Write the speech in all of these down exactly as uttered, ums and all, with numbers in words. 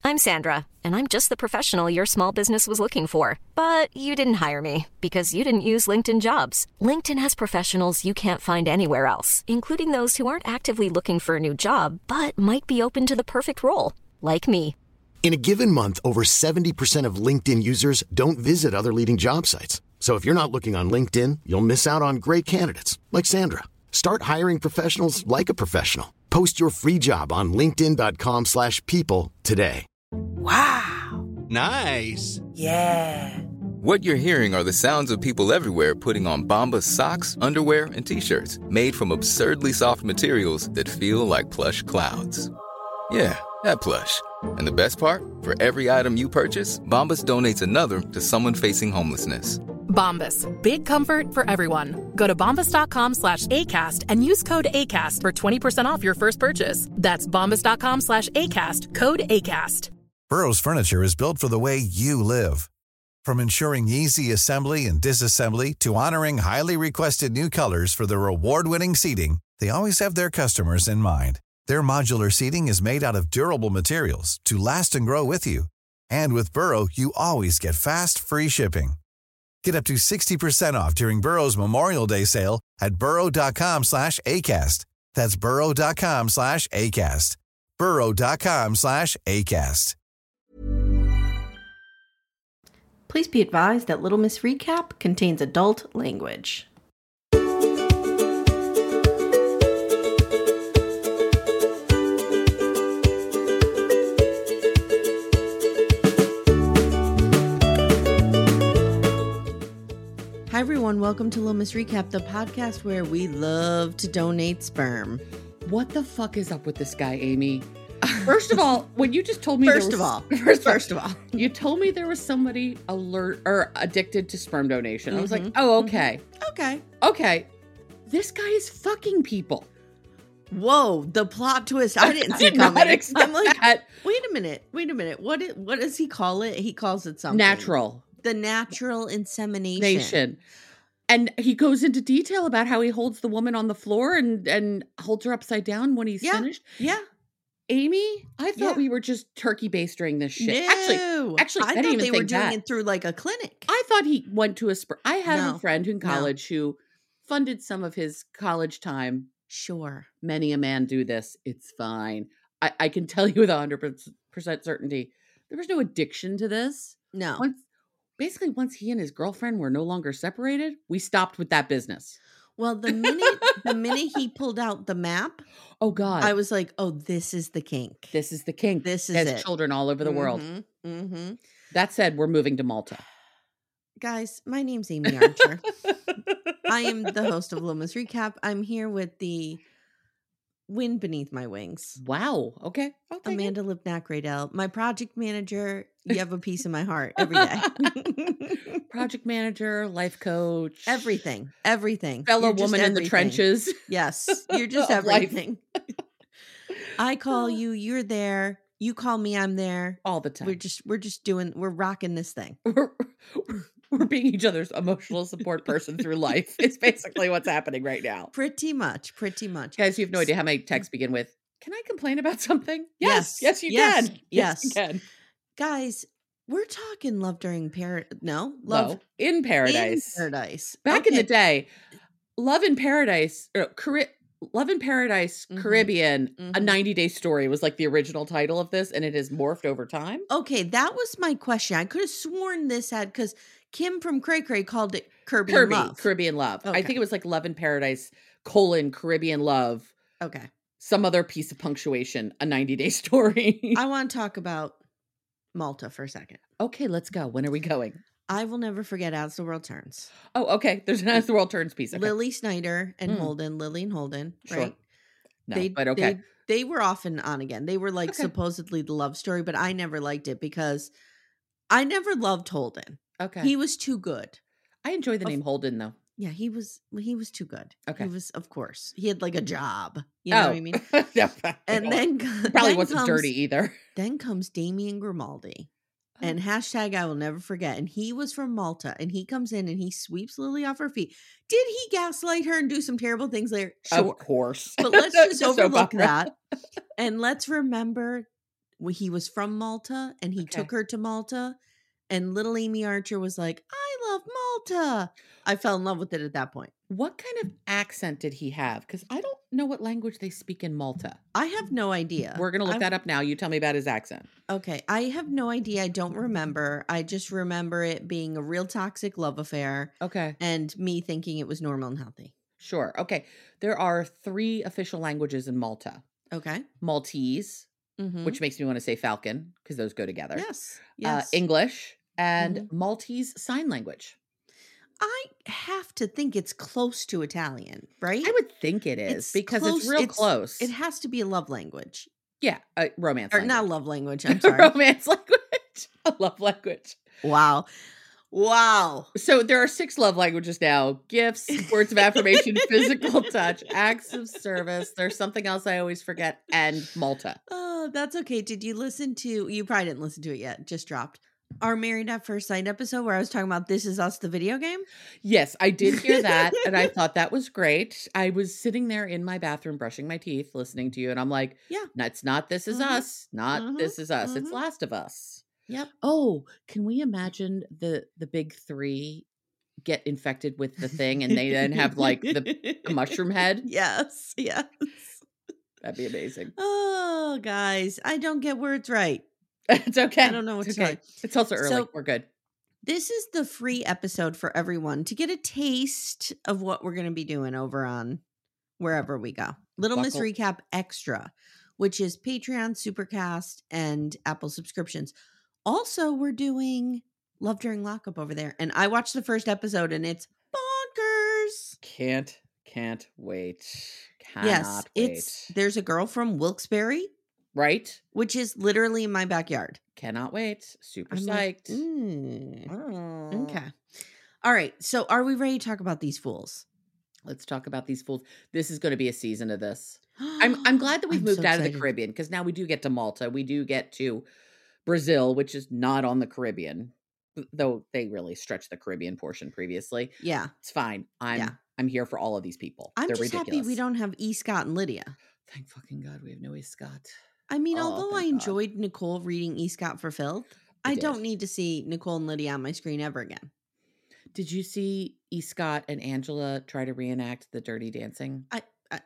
I'm Sandra, and I'm just the professional your small business was looking for. But you didn't hire me because you didn't use LinkedIn Jobs. LinkedIn has professionals you can't find anywhere else, including those who aren't actively looking for a new job, but might be open to the perfect role, like me. In a given month, over seventy percent of LinkedIn users don't visit other leading job sites. So if you're not looking on LinkedIn, you'll miss out on great candidates like Sandra. Start hiring professionals like a professional. Post your free job on linkedin dot com slash people today. Wow. Nice. Yeah. What you're hearing are the sounds of people everywhere putting on Bombas socks, underwear, and T-shirts made from absurdly soft materials that feel like plush clouds. Yeah, that plush. And the best part? For every item you purchase, Bombas donates another to someone facing homelessness. Bombas. Big comfort for everyone. Go to bombas.com slash ACAST and use code ACAST for twenty percent off your first purchase. That's bombas.com slash ACAST. Code ACAST. Burrow's furniture is built for the way you live. From ensuring easy assembly and disassembly to honoring highly requested new colors for their award-winning seating, they always have their customers in mind. Their modular seating is made out of durable materials to last and grow with you. And with Burrow, you always get fast, free shipping. Get up to sixty percent off during Burrow's Memorial Day sale at burrow.com slash ACAST. That's burrow.com slash ACAST. burrow.com slash ACAST. Please be advised that Little Miss Recap contains adult language. Hi everyone, welcome to Little Miss Recap, the podcast where we love to donate sperm. What the fuck is up with this guy, Amy? First of all, when you just told me First there was, of all, first, first of all, you told me there was somebody alert or addicted to sperm donation. Mm-hmm. I was like, oh, okay. Mm-hmm. Okay. Okay. This guy is fucking people. Whoa, the plot twist I didn't see I did coming. not expect I'm like, that. wait a minute, wait a minute. What is, what does he call it? He calls it something. Natural. The natural insemination. Nation. And he goes into detail about how he holds the woman on the floor and, and holds her upside down when he's yeah. finished. Yeah. Amy, I thought yeah. we were just turkey bastering this shit. No. Actually, actually, I, I didn't thought even they think were doing that. it through like a clinic. I thought he went to a sperm. I had No. a friend in college no. who funded some of his college time. Sure. Many a man do this. It's fine. I, I can tell you with one hundred percent certainty, there was no addiction to this. No. Once, basically, once he and his girlfriend were no longer separated, we stopped with that business. Well, the minute the minute he pulled out the map, oh God, I was like, "Oh, this is the kink. This is the kink. This is Has it." children all over the mm-hmm, world. Mm-hmm. That said, we're moving to Malta. Guys, my name's Amy Archer. I am the host of Little Miss Recap. I'm here with the wind beneath my wings. Wow. Okay. okay. Amanda Lipnack-Radell, my project manager. You have a piece of my heart every day. Project manager, life coach, everything, everything. Fellow woman in the trenches. Yes, you're just everything. I call you, you're there. You call me, I'm there. All the time. We're just, we're just doing, we're rocking this thing. We're, we're being each other's emotional support person through life. It's basically what's happening right now. Pretty much, pretty much. Guys, you have no idea how many texts begin with, can I complain about something? Yes, yes, yes you yes, can. Yes, yes, you can. Guys, we're talking love during paradise. No, love no, in paradise. In paradise. Back okay. in the day, Love in Paradise, or Cari- Love in Paradise Mm-hmm. Caribbean, Mm-hmm. a ninety day story was like the original title of this, and it has morphed over time. Okay, that was my question. I could have sworn this had, because Kim from Cray Cray called it Caribbean Kirby, Love. Caribbean Love. Okay. I think it was like Love in Paradise, colon, Caribbean Love. Okay. Some other piece of punctuation, a ninety day story. I want to talk about Malta for a second. Okay, let's go. When are we going? I will never forget As the World Turns. Oh, okay. There's an As the World Turns piece. Okay. Lily Snyder and Mm. Holden, Lily and Holden, Sure. right? No, they, but okay. They, they were off and on again. They were like Okay. supposedly the love story, but I never liked it because I never loved Holden. Okay. He was too good. I enjoy the Of- name Holden, though. Yeah, he was he was too good. Okay. He was, of course. He had like a job. You know oh. what I mean? Yeah, And then probably then wasn't comes, dirty either. Then comes Damian Grimaldi. And hashtag I will never forget. And he was from Malta. And he comes in and he sweeps Lily off her feet. Did he gaslight her and do some terrible things later? Sure. Of course. But let's just Just overlook Obama. that. And let's remember when he was from Malta and he Okay. took her to Malta, and little Amy Archer was like, I love Malta. I fell in love with it at that point. What kind of accent did he have? Because I don't know what language they speak in Malta. I have no idea. We're going to look I- that up now. You tell me about his accent. Okay, I have no idea. I don't remember. I just remember it being a real toxic love affair Okay. and me thinking it was normal and healthy. Sure. Okay. There are three official languages in Malta. Okay. Maltese, Mhm. which makes me want to say Falcon because those go together. Yes. Uh, Yes. English and Mhm. Maltese Sign Language. I have to think it's close to Italian, right? I would think it is It's because close- it's real it's- close. It has to be a love language. yeah, a romance Or language. not love language. I'm sorry. romance language. A love language. Wow. Wow. So there are six love languages now: gifts, words of affirmation, physical touch, acts of service. There's something else I always forget, and Malta. Oh, that's okay. Did you listen to, you probably didn't listen to it yet, just dropped, our Married at First Sight episode where I was talking about This Is Us, the video game? Yes, I did hear that, and I thought that was great. I was sitting there in my bathroom brushing my teeth, listening to you, and I'm like, Yeah. "No, it's not This Is Mhm. Us, not Mhm. This Is Us. It's Mhm. Last of Us." Yep. Oh, can we imagine the the big three get infected with the thing, and they then have like the, the mushroom head? Yes. Yes. That'd be amazing. Oh, guys, I don't get words right. It's okay. I don't know what it's to tell okay. you. It's also early. So- We're good. This is the free episode for everyone to get a taste of what we're going to be doing over on wherever we go. Little Miss Buckle- Recap Extra, which is Patreon, Supercast, and Apple subscriptions. Also, we're doing Love During Lockup over there. And I watched the first episode and it's bonkers. Can't can't wait. Cannot yes, wait. it's there's a girl from Wilkes-Barre, right. which is literally in my backyard. Cannot wait. Super I'm like, psyched. mm, Mm. okay. All right. So are we ready to talk about these fools? Let's talk about these fools. This is going to be a season of this. I'm I'm glad that we've I'm moved so out of the excited. Caribbean because now we do get to Malta. We do get to Brazil, which is not on the Caribbean, though they really stretched the Caribbean portion previously. Yeah. It's fine. I'm Yeah. I'm here for all of these people. I'm They're just ridiculous. happy we don't have E. Scott and Lydia. Thank fucking God we have no E. Scott. I mean, Oh, although I thank God. enjoyed Nicole reading E. Scott for Filth, I I, did. don't need to see Nicole and Lydia on my screen ever again. Did you see E. Scott and Angela try to reenact the Dirty Dancing? I, I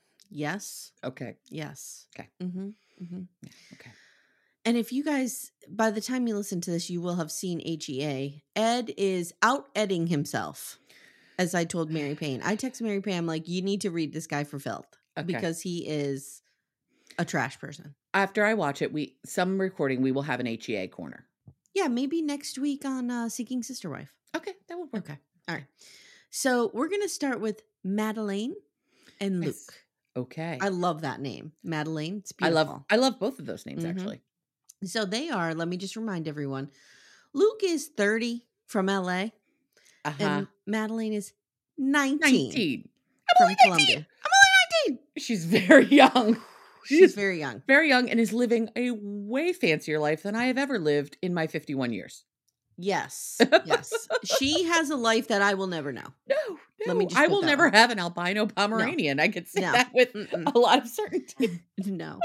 yes, Okay. yes. Okay. Mm-hmm, mm-hmm. Yeah, okay. And if you guys, by the time you listen to this, you will have seen H E A. Ed is out-edding himself, as I told Mary Payne. I texted Mary Payne, I'm like, you need to read this guy for Filth Okay. because he is a trash person. After I watch it, we some recording we will have an H E A corner. Yeah, maybe next week on uh, Seeking Sister Wife. Okay, that would work. Okay. All right. So we're going to start with Madeleine and Luke. Nice. Okay. I love that name, Madeleine. It's I beautiful. love I love both of those names Mhm. actually. So they are, let me just remind everyone, Luke is thirty from L A Uh-huh. and Madeleine is nineteen, nineteen. from only Columbia. nineteen. I'm only nineteen. She's very young. She's very young. very young and is living a way fancier life than I have ever lived in my fifty-one years. Yes. Yes. She has a life that I will never know. No, no. Let me just I put will that never one. have an albino Pomeranian. I can say No. that with Mm-mm. a lot of certainty. No.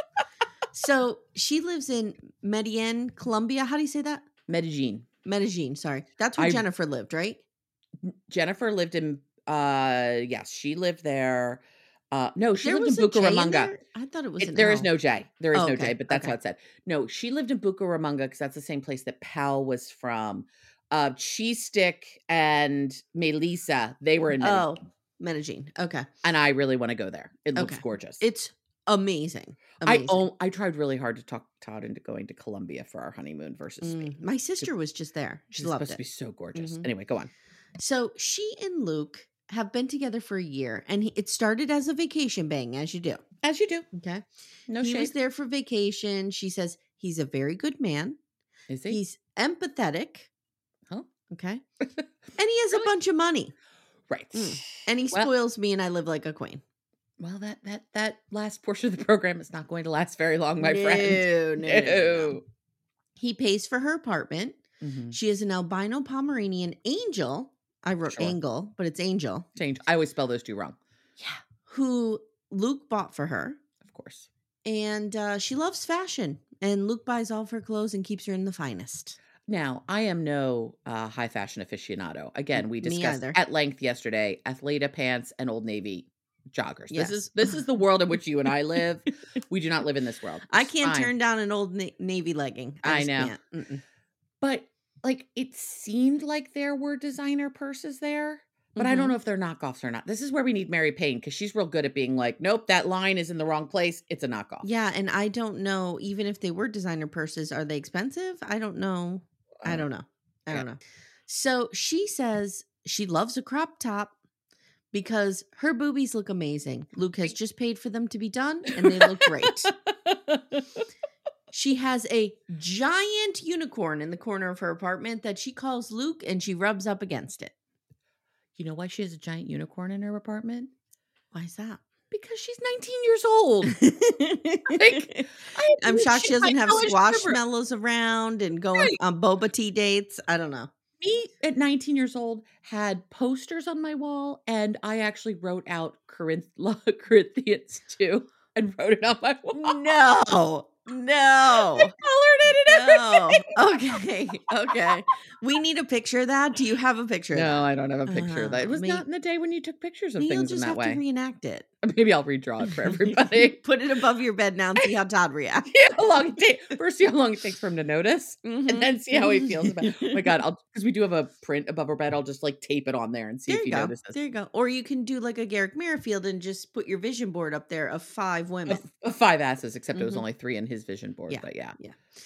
So she lives in Medellin, Colombia. How do you say that? Medellin. Medellin, sorry. That's where I- Jennifer lived, right? Jennifer lived in uh yes, she lived there. Uh no, she There lived in was a J in Bucaramanga. there? I thought it was It- an there is L. no J. There is Oh, no okay, J, but that's okay. how it said. No, she lived in Bucaramanga because that's the same place that Pal was from. Uh, Cheese Stick and Melissa, they were in Medellin. Oh, Medellin. Okay. And I really want to go there. It looks Okay. gorgeous. It's amazing. I Amazing. own, I tried really hard to talk Todd into going to Colombia for our honeymoon versus me. Mm, my sister was just there. She She's loved supposed it. to be so gorgeous. Mhm. Anyway, go on. So she and Luke have been together for a year, and he, it started as a vacation bang, as you do. As you do. Okay. No he shade. was there for vacation. She says he's a very good man. Is he? He's empathetic. Huh? Okay. And he has Really? a bunch of money. right. Mm. And he Well- spoils me, and I live like a queen. Well, that that that last portion of the program is not going to last very long, my no, friend. No, no, no, no. He pays for her apartment. Mhm. She is an albino Pomeranian Angel. I wrote Sure. Angle, but it's Angel. Change. I always spell those two wrong. Yeah. Who Luke bought for her. Of course. And uh, she loves fashion. And Luke buys all of her clothes and keeps her in the finest. Now, I am no uh, high fashion aficionado. Again, we Me discussed either. at length yesterday, Athleta pants and Old Navy joggers. Yes. This is this is the world in which you and I live. We do not live in this world. I It's can't fine. turn down an Old Na- Navy legging. I, I just know. can't. Mm-mm. But like it seemed like there were designer purses there, but I don't Mhm. know if they're knockoffs or not. This is where we need Mary Payne because she's real good at being like, nope, that line is in the wrong place. It's a knockoff. Yeah, and I don't know, even if they were designer purses, are they expensive? I don't know. I don't know. I Yeah. don't know. So she says she loves a crop top because her boobies look amazing. Luke has just paid for them to be done, and they look great. She has a giant unicorn in the corner of her apartment that she calls Luke, and she rubs up against it. You know why she has a giant unicorn in her apartment? Why is that? Because she's nineteen years old. Like, I I'm shocked she my doesn't have college summer- squashmallows around and going Right. on boba tea dates. I don't know. Me at nineteen years old had posters on my wall, and I actually wrote out Corinth- Corinthians two and wrote it on my wall. No, no, Colored it and no. everything. Okay, okay. We need a picture of that. Do you have a picture of No, that? I don't have a picture of that. It Uh, was may- not in the day when you took pictures of Maybe you'll things in just that have way. to reenact it. Maybe I'll redraw it for everybody. Put it above your bed now and see how Todd reacts. See how long it takes. First, see how long it takes for him to notice, Mhm. and then see how he feels about it. Oh my God, I'll because we do have a print above our bed. I'll just like tape it on there and see There if you he go. notices. There you go. Or you can do like a Garrick Merrifield and just put your vision board up there of five women. Of- of five asses, except it was Mhm. only three in his vision board. Yeah. But yeah.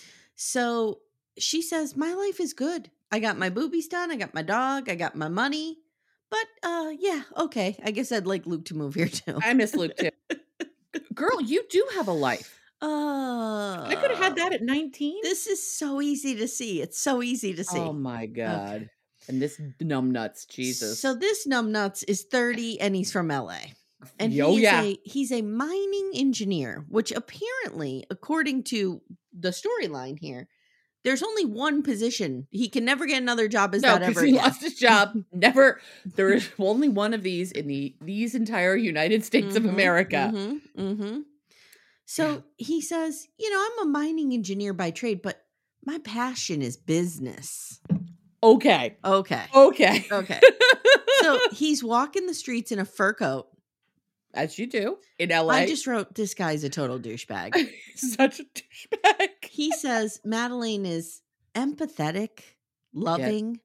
So she says, my life is good. I got my boobies done. I got my dog. I got my money. But uh, yeah, okay. I guess I'd like Luke to move here too. I miss Luke too. Girl, you do have a life. Uh, I could have had that at nineteen. This is so easy to see. It's so easy to see. Oh my God. And this numbnuts, Jesus. So this numbnuts is thirty and he's from L A. And Yo, he is yeah. a, he's a mining engineer, which apparently, according to the storyline here, there's only one position. He can never get another job as No, that because ever he again. lost his job. Never. There is only one of these in the these entire United States of Mhm, America. mhm, mhm. So he says, you know, I'm a mining engineer by trade, but my passion is business. Okay. Okay. Okay. Okay. So he's walking the streets in a fur coat. As you do in L A. I just wrote, this guy's a total douchebag. Such a douchebag. He says Madeleine is empathetic, loving,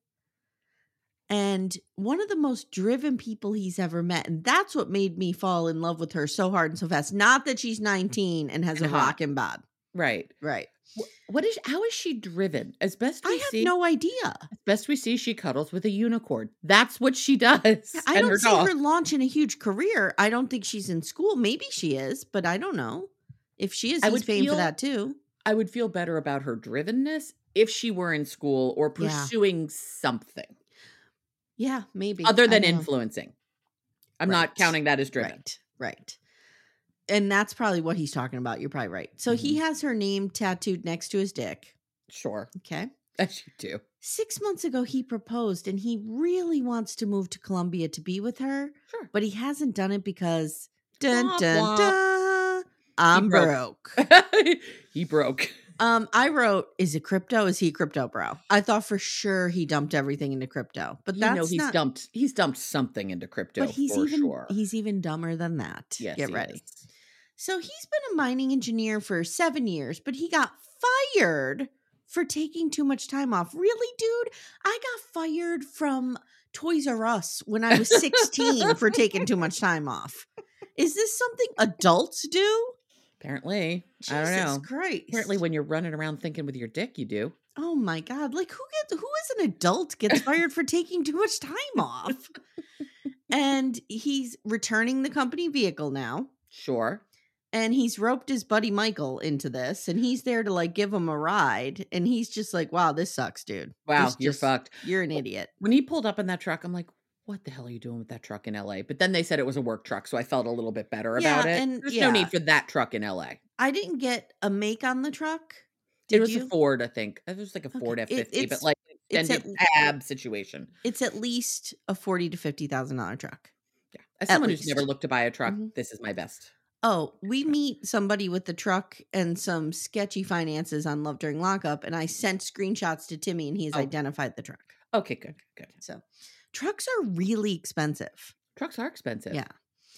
and one of the most driven people he's ever met. And that's what made me fall in love with her so hard and so fast. Not that she's nineteen and has And a hot. rockin' bod. Right. Right. What is how is she driven? As best we I have see, no idea. as best we see, she cuddles with a unicorn. That's what she does. I and don't her see dog. her launching a huge career. I don't think she's in school. Maybe she is, but I don't know. If she is, I he's would paying feel- for that too. I would feel better about her drivenness if she were in school or Yeah. pursuing something Yeah, maybe. other I than don't know. influencing. I'm not Right. counting that as driven. Right, right. And that's probably what he's talking about. You're probably right. So he Mm-hmm. has her name tattooed next to his dick. Sure. Okay. As you do. Six months ago, he proposed and he really wants to move to Colombia to be with her, Sure. but he hasn't done it because dun, Womp dun, womp. dun, I'm broke. broke. He broke. Um, I wrote, is it crypto? Is he crypto bro? I thought for sure he dumped everything into crypto, but You that's know he's not. dumped he's dumped something into crypto But he's for even sure. he's even dumber than that. Yes, Get he ready. is. So he's been a mining engineer for seven years, but he got fired for taking too much time off. Really, dude? I got fired from Toys R Us when I was sixteen for taking too much time off. Is this something adults do? Apparently. Jesus I don't know. Christ. Apparently when you're running around thinking with your dick, you do. Oh my God. Like who gets who as an adult gets fired for taking too much time off? And he's returning the company vehicle now. Sure. And he's roped his buddy Michael into this, and he's there to like give him a ride. And he's just like, wow, this sucks, dude. Wow, This you're just- fucked. You're an idiot. When he pulled up in that truck, I'm like, what the hell are you doing with that truck in L A? But then they said it was a work truck, so I felt a little bit better Yeah, about it. and- There's yeah. no need for that truck in L A. I didn't get a make on the truck. Did it was you? a Ford, I think. It was like a Ford Okay, F it- fifty, it's- but like an it's extended at- cab situation. It's at least a forty to fifty thousand dollar truck. Yeah. As At someone who's least. never looked to buy a truck, Mhm. this is my best. Oh, we meet somebody with the truck and some sketchy finances on Love During Lockup, and I sent screenshots to Timmy, and he's Oh. identified the truck. Okay, good, good. So, trucks are really expensive. Trucks are expensive. Yeah.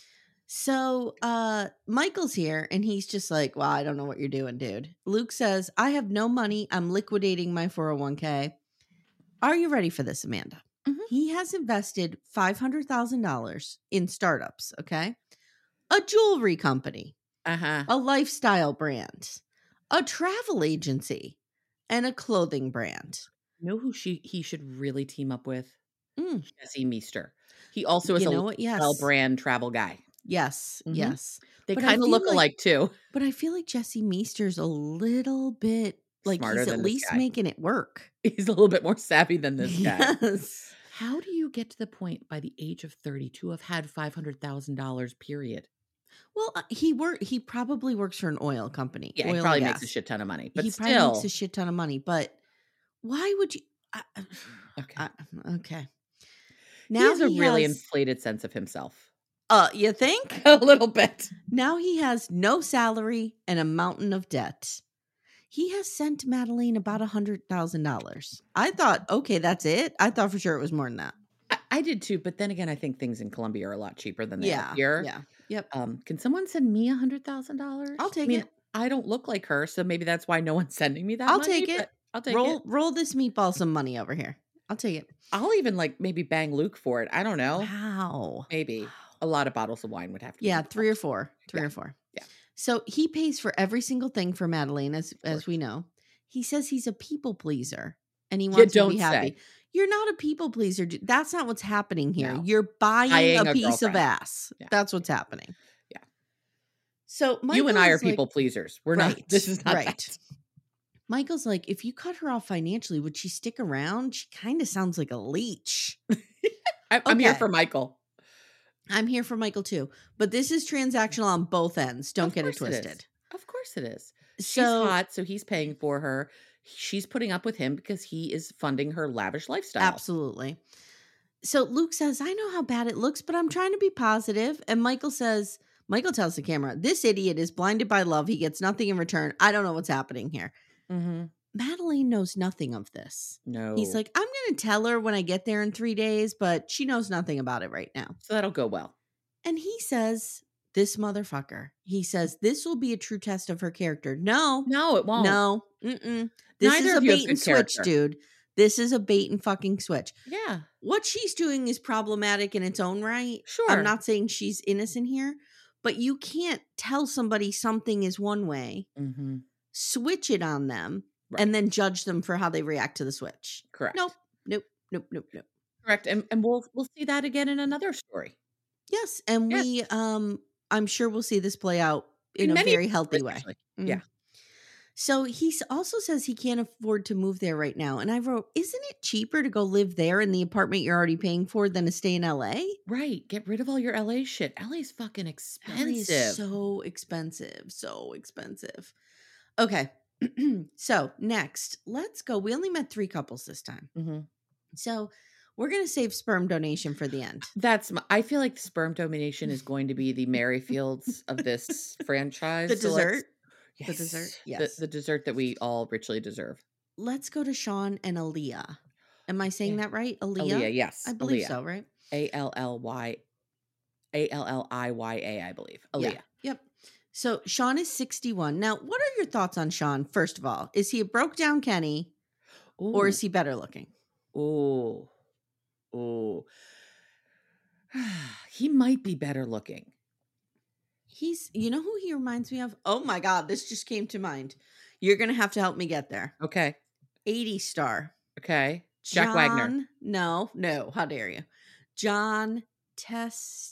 So, uh, Michael's here, and he's just like, "Well, I don't know what you're doing, dude." Luke says, "I have no money. I'm liquidating my four oh one k." Are you ready for this, Amanda? Mhm. He has invested five hundred thousand dollars in startups. Okay, a jewelry company, Uh-huh. a lifestyle brand, a travel agency, and a clothing brand. You know who she he should really team up with? Mm. Jesse Meester. He also is You a know what? Yes. lifestyle brand travel guy. Yes, Mhm. yes. They But I kind of feel look like- alike too. But I feel like Jesse Meester's a little bit like Smarter he's at than this least guy. making it work. He's a little bit more savvy than this guy. Yes. How do you get to the point by the age of thirty to have had five hundred thousand dollars period? Well, uh, he work. He probably works for an oil company. Yeah, oil he and probably makes a gas. shit ton of money. But he still, probably makes a shit ton of money. But why would you? I, okay. I, okay. he has a really has, inflated sense of himself. Uh, you think? A little bit. Now he has no salary and a mountain of debt. He has sent Madeline about a hundred thousand dollars. I thought, okay, that's it. I thought for sure it was more than that. I, I did too, but then again, I think things in Colombia are a lot cheaper than they Yeah. are here. Yeah. Yep. Um, can someone send me a hundred thousand dollars? I'll take I mean, it. I don't look like her, so maybe that's why no one's sending me that. I'll money, take it. but I'll take roll it. roll this meatball some money over here. I'll take it. I'll even like maybe bang Luke for it. I don't know. Wow. Maybe a lot of bottles of wine would have to. be Yeah, involved. three or four. Three Yeah. or four. Yeah. So he pays for every single thing for Madeline, as as course. we know. He says he's a people pleaser and he You wants her to don't be happy. say. You're not a people pleaser. dude. That's not what's happening here. No. You're buying, Buying a, a piece of girlfriend. ass. Yeah. That's what's happening. Yeah. So you Michael and I are is like- people pleasers. We're Right, not. This is not right. that. Michael's like, if you cut her off financially, would she stick around? She kind of sounds like a leech. I, I'm here Okay. for Michael. I'm here for Michael too, but this is transactional on both ends. Don't Of get it course is. twisted. Of course it is. She's So hot, so he's paying for her. She's putting up with him because he is funding her lavish lifestyle. absolutely. So Luke says, I know how bad it looks, but I'm trying to be positive. And Michael says, Michael tells the camera, this idiot is blinded by love. He gets nothing in return. I don't know what's happening here. Mm-hmm. Madeline knows nothing of this. No. He's like, I'm going to tell her when I get there in three days, but she knows nothing about it right now. so that'll go well. And he says, this motherfucker, he says, this will be a true test of her character. No, No, it won't. no, mm-mm. This Neither is a of you have bait and good switch, character. dude. This is a bait and fucking switch. Yeah. What she's doing is problematic in its own right. Sure. I'm not saying she's innocent here, but you can't tell somebody something is one way, Mm-hmm. switch it on them, Right. and then judge them for how they react to the switch. Correct. Nope, nope, nope, nope, nope. Correct. And and we'll we'll see that again in another story. Yes, and Yes. we, um, I'm sure we'll see this play out in, In a many very healthy stories, way. actually. Mm. Yeah. So he s- also says he can't afford to move there right now. And I wrote, isn't it cheaper to go live there in the apartment you're already paying for than to stay in L A? Right. Get rid of all your L A shit. L A's fucking L A expensive. is so expensive, so expensive. Okay. So next, let's go. We only met three couples this time. hmm So we're going to save sperm donation for the end. That's my, I feel like sperm donation is going to be the Merryfields of this franchise. The So let's- dessert? Yes. The dessert? The- Yes. The, dessert that we all richly deserve. Let's go to Sean and Aaliyah. Am I saying Yeah. that right? Aaliyah? Aaliyah, yes. I believe Aaliyah. so, right? A L L Y A L L I Y A, I believe. Aaliyah. Yeah. Yep. So Sean is sixty-one. Now, what are your thoughts on Sean, first of all? Is he a broke down Kenny or is he better looking? Ooh. Ooh. He might be better looking. He's, you know who he reminds me of? Oh my God, this just came to mind. You're going to have to help me get there. Okay. eighties star. Okay. Jack Wagner. John- No, no. How dare you? John Test.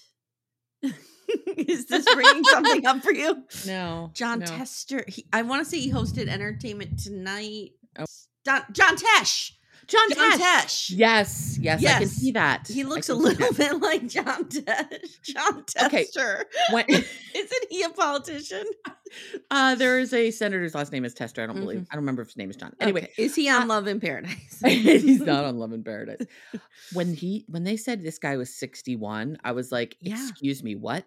Is this bringing something up for you? No. John no. Tester. He, I want to say he hosted Entertainment Tonight. Oh. Don, John Tesh. John, John Tesh. Tesh. Yes. Yes. I can Yes. see that. He I looks a can see little that. bit like John Tesh. John Okay. Tester. When, Isn't he a politician? uh, there is a senator's last name is Tester. I don't believe. I don't remember if his name is John. Anyway, Okay. Is he on uh, Love in Paradise? he's not on Love in Paradise. When he when they said this guy was sixty-one, I was like, Yeah. excuse me, what?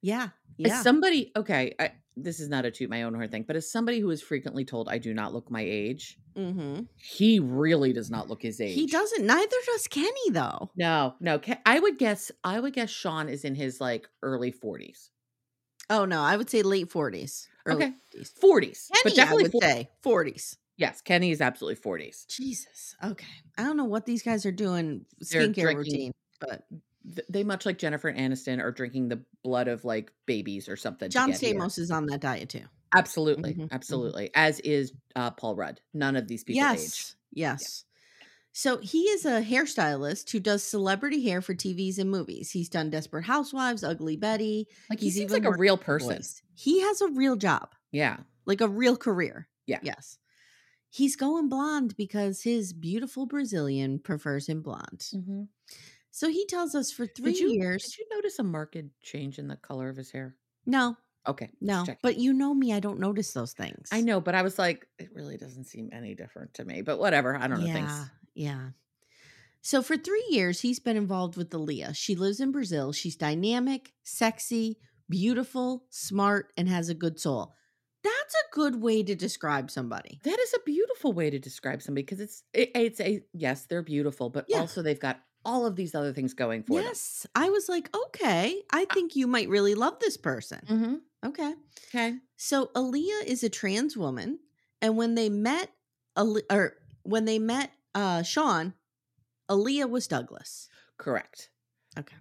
Yeah. As Yeah. somebody, okay, I, this is not a toot my own horn thing, but as somebody who is frequently told I do not look my age, Mm-hmm. he really does not look his age. He doesn't. Neither does Kenny, though. No, no. Ke- I would guess. I would guess Sean is in his like early forties. Oh no, I would say late forties. Early Okay, fifties. forties, Kenny, but definitely I would for- say forties. yes. Kenny is absolutely forties. Jesus. Okay. I don't know what these guys are doing They're skincare drinking- routine, but Th- They much like Jennifer Aniston are drinking the blood of like babies or something. to John get here. Stamos is on that diet too. Absolutely, Mhm, mhm. absolutely. As is uh, Paul Rudd. None of these people age. Yes. Yes. So he is a hairstylist who does celebrity hair for T Vs and movies. He's done Desperate Housewives, Ugly Betty. Like he He's seems even like a worked real with The person. Boys. He has a real job, Yeah, like a real career. Yeah. Yes. He's going blonde because his beautiful Brazilian prefers him blonde. mm-hmm. So he tells us for three Did you years. did you notice a marked change in the color of his hair? No, Okay, just no. checking. But you know me, I don't notice those things. I know, but I was like, it really doesn't seem any different to me. But whatever, I don't know Yeah, things. yeah. So for three years, he's been involved with Aaliyah. She lives in Brazil. She's dynamic, sexy, beautiful, smart, and has a good soul. That's a good way to describe somebody. That is a beautiful way to describe somebody because it's it, it's a yes, they're beautiful, but Yeah. also they've got all of these other things going for Yes. I was like, okay, I think you might really love this person. them. Mm-hmm. Okay. Okay. So Aaliyah is a trans woman, and when they met, Ali- or when they met uh, Sean, Aaliyah was Douglas. Correct. Okay.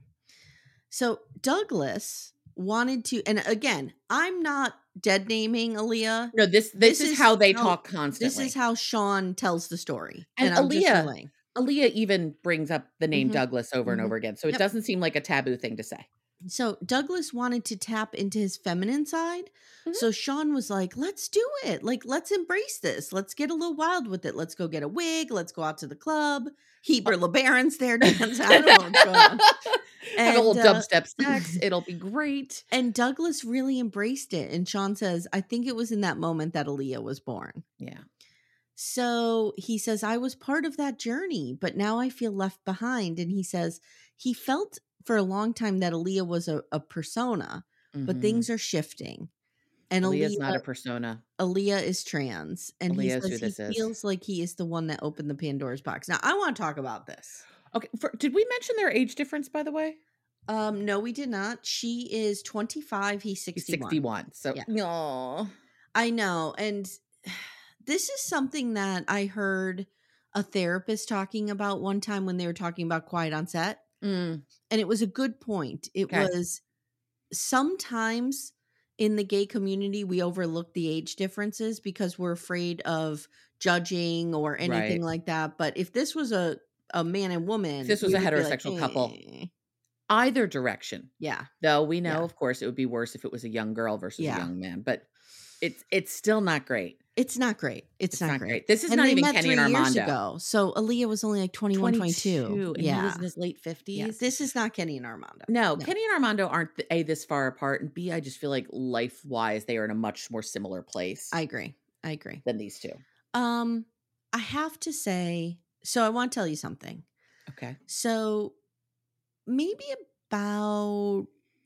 So Douglas wanted to, and again, I'm not dead naming Aaliyah. No, this this, This is, is how they how- talk constantly. This is how Sean tells the story, And and, I'm just Aaliyah- relaying. Aaliyah even brings up the name Mhm. Douglas over and Mhm. over again. So it Yep. doesn't seem like a taboo thing to say. So Douglas wanted to tap into his feminine side. Mhm. So Sean was like, let's do it. Like, let's embrace this. Let's get a little wild with it. Let's go get a wig. Let's go out to the club. Heber LeBaron's there dancing. I don't know what's going on. Have a little And, uh, dubstep sex. It'll be great. And Douglas really embraced it. And Sean says, I think it was in that moment that Aaliyah was born. Yeah. So he says, I was part of that journey, but now I feel left behind. And he says he felt for a long time that Aaliyah was a, a persona, but Mhm. things are shifting. And Aaliyah's Aaliyah, not a persona. Aaliyah is trans. And he Aaliyah is says who he this is. feels like he is the one that opened the Pandora's box. Now, I want to talk about this. Okay. For, did we mention their age difference, by the way? Um, no, we did not. She is twenty-five. He's He's sixty-one. sixty-one. So, Yeah. Aw. I know. And this is something that I heard a therapist talking about one time when they were talking about Quiet on Set. Mm, And it was a good point. It Okay. was sometimes in the gay community, we overlook the age differences because we're afraid of judging or anything Right. like that. But if this was a, a man and woman, If this was we a would be like, heterosexual couple. "Eh." either direction. Yeah. Though we know, Yeah. of course, it would be worse if it was a young girl versus Yeah. a young man. But it's it's still not great. It's not great. It's, It's not, not great. great. This is And not they even met Kenny three and years Armando. ago. So Aaliyah was only like twenty-one, twenty-two. twenty-two, and yeah. he was in his late fifties. yeah. This is not Kenny and Armando. No, No. Kenny and Armando aren't th- A, this far apart, and B, I just feel like life wise, they are in a much more similar place I agree. I agree. than these two. Um, I have to say, so I want to tell you something. Okay. So maybe about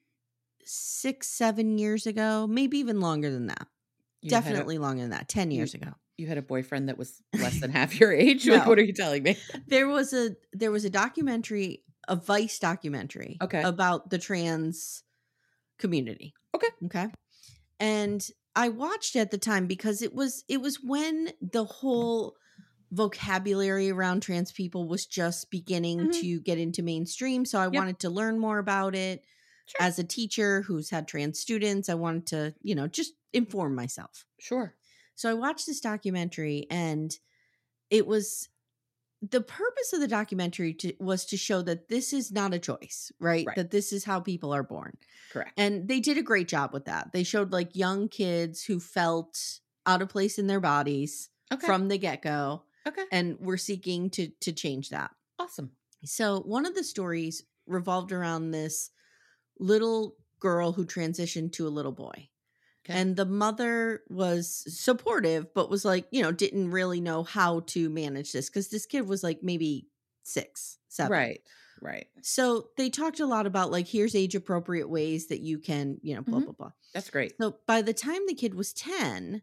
six, seven years ago, maybe even longer than that. You had a- Definitely longer than that. Ten you- years ago. You had a boyfriend that was less than half your age? Like, No. what are you telling me? There was a there was a documentary, a Vice documentary, Okay. about the trans community. Okay. Okay. And I watched it at the time because it was it was when the whole vocabulary around trans people was just beginning Mhm. to get into mainstream. So I Yep. wanted to learn more about it. Sure. As a teacher who's had trans students, I wanted to, you know, just inform myself. Sure. So I watched this documentary, and it was the purpose of the documentary to, was to show that this is not a choice, right? Right. That this is how people are born. Correct. And they did a great job with that. They showed like young kids who felt out of place in their bodies Okay. from the get-go, okay. and were seeking to to change that. Awesome. So one of the stories revolved around this little girl who transitioned to a little boy. Okay. And the mother was supportive, but was like, you know, didn't really know how to manage this because this kid was like maybe six, seven. Right. Right. So they talked a lot about like, here's age appropriate ways that you can, you know, blah, Mhm. blah, blah. That's great. So by the time the kid was ten,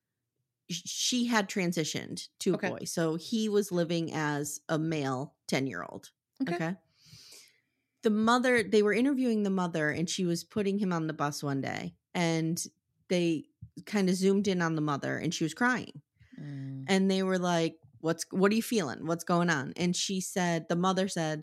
sh- she had transitioned to a Okay. boy. So he was living as a male ten year old. Okay. Okay. The mother, they were interviewing the mother and she was putting him on the bus one day and they kind of zoomed in on the mother and she was crying. Mm. And they were like, what's, what are you feeling? What's going on? And she said, the mother said,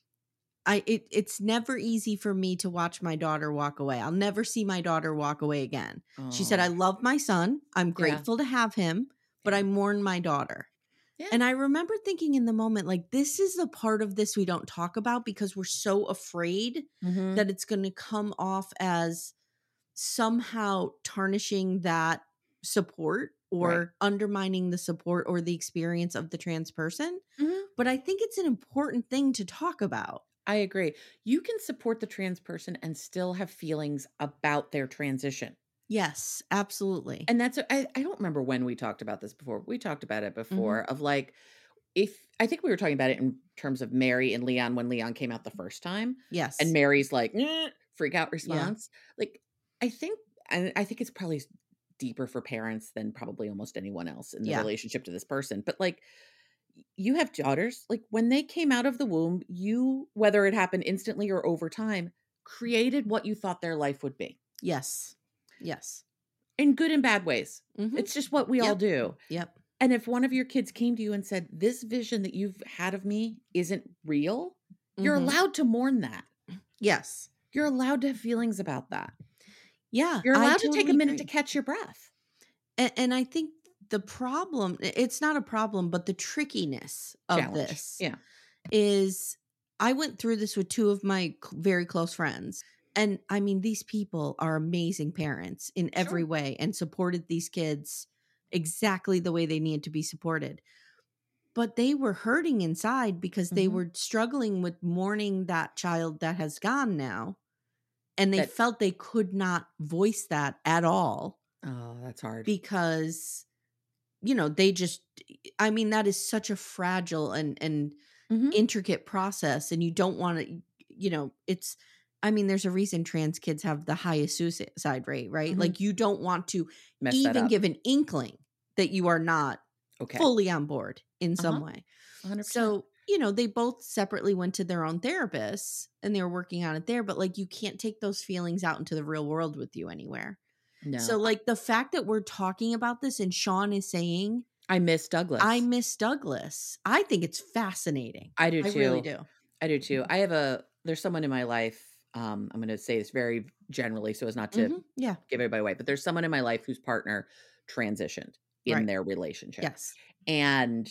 I, it, it's never easy for me to watch my daughter walk away. I'll never see my daughter walk away again. She said, I Oh. love my son. I'm Yeah. grateful to have him, but Yeah. I mourn my daughter. Yeah. And I remember thinking in the moment, like, this is the part of this we don't talk about because we're so afraid Mhm. that it's going to come off as somehow tarnishing that support or Right. undermining the support or the experience of the trans person. Mhm. But I think it's an important thing to talk about. I agree. You can support the trans person and still have feelings about their transition. Yes, absolutely. And that's, I, I don't remember when we talked about this before. We talked about it before Mm-hmm. of like, if I think we were talking about it in terms of Mary and Leon when Leon came out the first time. Yes. And Mary's like, "Nyeh," freak out response. Like, I think, and I think it's probably deeper for parents than probably almost anyone else in the Yeah. relationship to this person. But like, you have daughters, like when they came out of the womb, you, whether it happened instantly or over time, created what you thought their life would be Yes. Yes. in good and bad ways. Mhm. It's just what we all Yep. do. Yep. And if one of your kids came to you and said, this vision that you've had of me isn't real, you're Mhm. allowed to mourn that. Yes. You're allowed to have feelings about that. Yeah. You're I allowed to take a totally minute agree. to catch your breath. And, and I think the problem, it's not a problem, but the trickiness of Challenge. this Yeah. is I went through this with two of my c- very close friends. And I mean, these people are amazing parents in every Sure. way and supported these kids exactly the way they needed to be supported. But they were hurting inside because they Mhm. were struggling with mourning that child that has gone now. And they That- felt they could not voice that at all Oh, that's hard. because, you know, they just, I mean, that is such a fragile and, and Mhm. intricate process. And you don't want to, you know, it's, I mean, there's a reason trans kids have the highest suicide rate, right? Mhm. Like you don't want to Mess that even up. give an inkling that you are not Okay. fully on board in some Uh-huh. way. one hundred percent. So, you know, they both separately went to their own therapists and they were working on it there, but like you can't take those feelings out into the real world with you anywhere. No. So, like the fact that we're talking about this and Sean is saying, I miss Douglas. I miss Douglas, I think it's fascinating. I do I too. really do. I do too. I have a, there's someone in my life, um, I'm going to say this very generally so as not to Mhm. Yeah. give everybody away, but there's someone in my life whose partner transitioned in Right. their relationship. Yes. And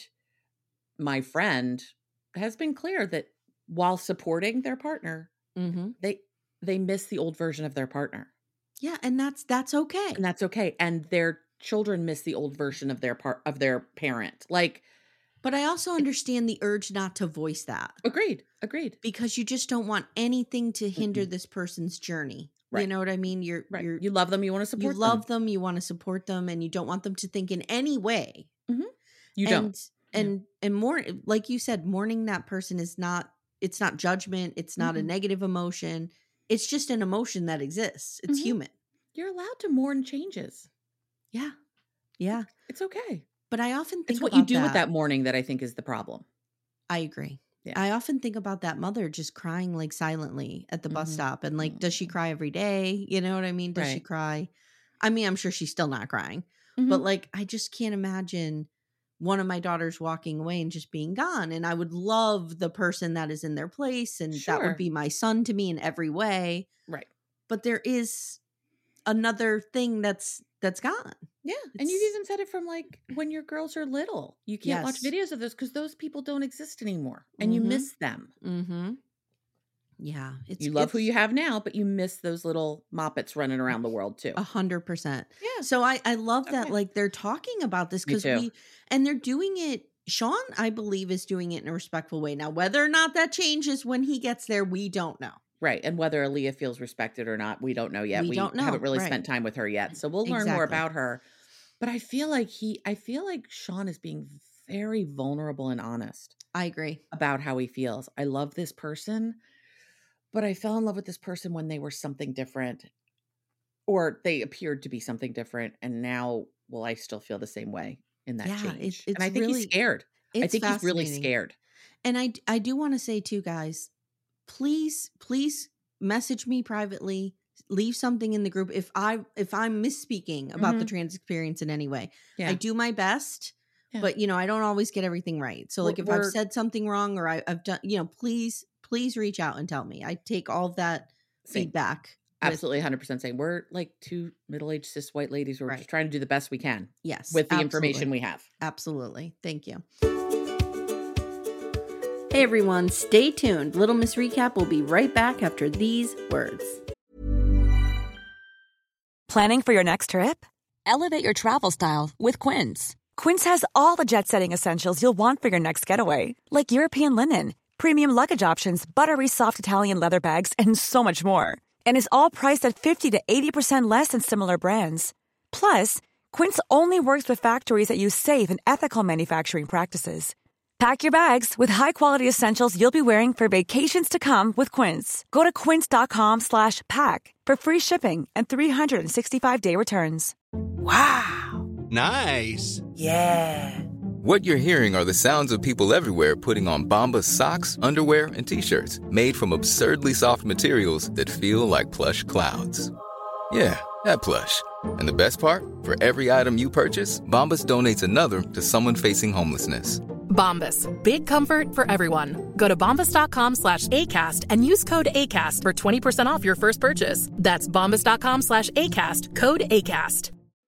my friend has been clear that while supporting their partner, Mm-hmm. they they miss the old version of their partner. Yeah. And that's, that's okay. And that's okay. And their children miss the old version of their part of their parent. Like, But I also understand the urge not to voice that agreed. Agreed. because you just don't want anything to hinder Mm-mm. this person's journey. You Right. know what I mean? You're, Right. you're, You love them, you want to you support love them. them, you want to support them, and you don't want them to think in any way. You and, don't. Yeah. And and more like you said, mourning that person is not. It's not judgment. It's not a Mm-mm. negative emotion. It's just an emotion that exists. It's Mhm. human. You're allowed to mourn changes. Yeah, yeah. It's okay. But I often think It's what about you do with that mourning that I think is the problem. I agree. Yeah. I often think about that mother just crying like silently at the bus Mhm. stop, and like, does she Mm. cry every day? You know what I mean? Does she Right. cry? I mean, I'm sure she's still not crying, Mhm. but like, I just can't imagine one of my daughters walking away and just being gone. And I would love the person that is in their place, and that Sure. would be my son to me in every way. Right. But there is another thing that's that's gone. Yeah. And you've It's- even said it from like when your girls are little. You can't watch Yes. videos of those because those people don't exist anymore and you Mhm. miss them. Mm-hmm. Yeah, it's You love who it's you have now, but you miss those little moppets running around the world too. a hundred percent. Yeah. So I I love that Okay. like they're talking about this Me because too. we and they're doing it. Sean, I believe, is doing it in a respectful way. Now, whether or not that changes when he gets there, we don't know. Right. And whether Aaliyah feels respected or not, we don't know yet. We We, don't know, haven't really right. spent time with her yet. So we'll learn more Exactly. about her. But I feel like he, I feel like Sean is being very vulnerable and honest I agree. about how he feels. I love this person, but I fell in love with this person when they were something different, or they appeared to be something different. And now, will I still feel the same way in that Yeah, change? it- it's and I think really- he's scared. I It's think he's really fascinating. scared. And I I do want to say too, guys, please, please message me privately. Leave something in the group if I if I'm misspeaking about the Mhm. trans experience in any way. Yeah. I do my best, Yeah. but you know, I don't always get everything right. So like We're- if I've we're- said something wrong or I, I've done, you know, please, please reach out and tell me. I take all of that Same. feedback. with- Absolutely one hundred percent saying we're like two middle-aged cis white ladies who are Right. just trying to do the best we can Yes. with the absolutely. information we have. Absolutely. Thank you. Hey everyone, stay tuned. Little Miss Recap will be right back after these words. Planning for your next trip? Elevate your travel style with Quince. Quince has all the jet-setting essentials you'll want for your next getaway, like European linen, premium luggage options, buttery soft Italian leather bags, and so much more. And is all priced at fifty to eighty percent less than similar brands. Plus, Quince only works with factories that use safe and ethical manufacturing practices. Pack your bags with high-quality essentials you'll be wearing for vacations to come with Quince. Go to quince.com slash pack for free shipping and three sixty-five day returns. Wow. Nice. Yeah. What you're hearing are the sounds of people everywhere putting on Bombas socks, underwear, and T-shirts made from absurdly soft materials that feel like plush clouds. Yeah, that plush. And the best part? For every item you purchase, Bombas donates another to someone facing homelessness. Bombas. Big comfort for everyone. Go to bombas.com slash ACAST and use code ACAST for twenty percent off your first purchase. That's bombas.com slash ACAST. Code ACAST.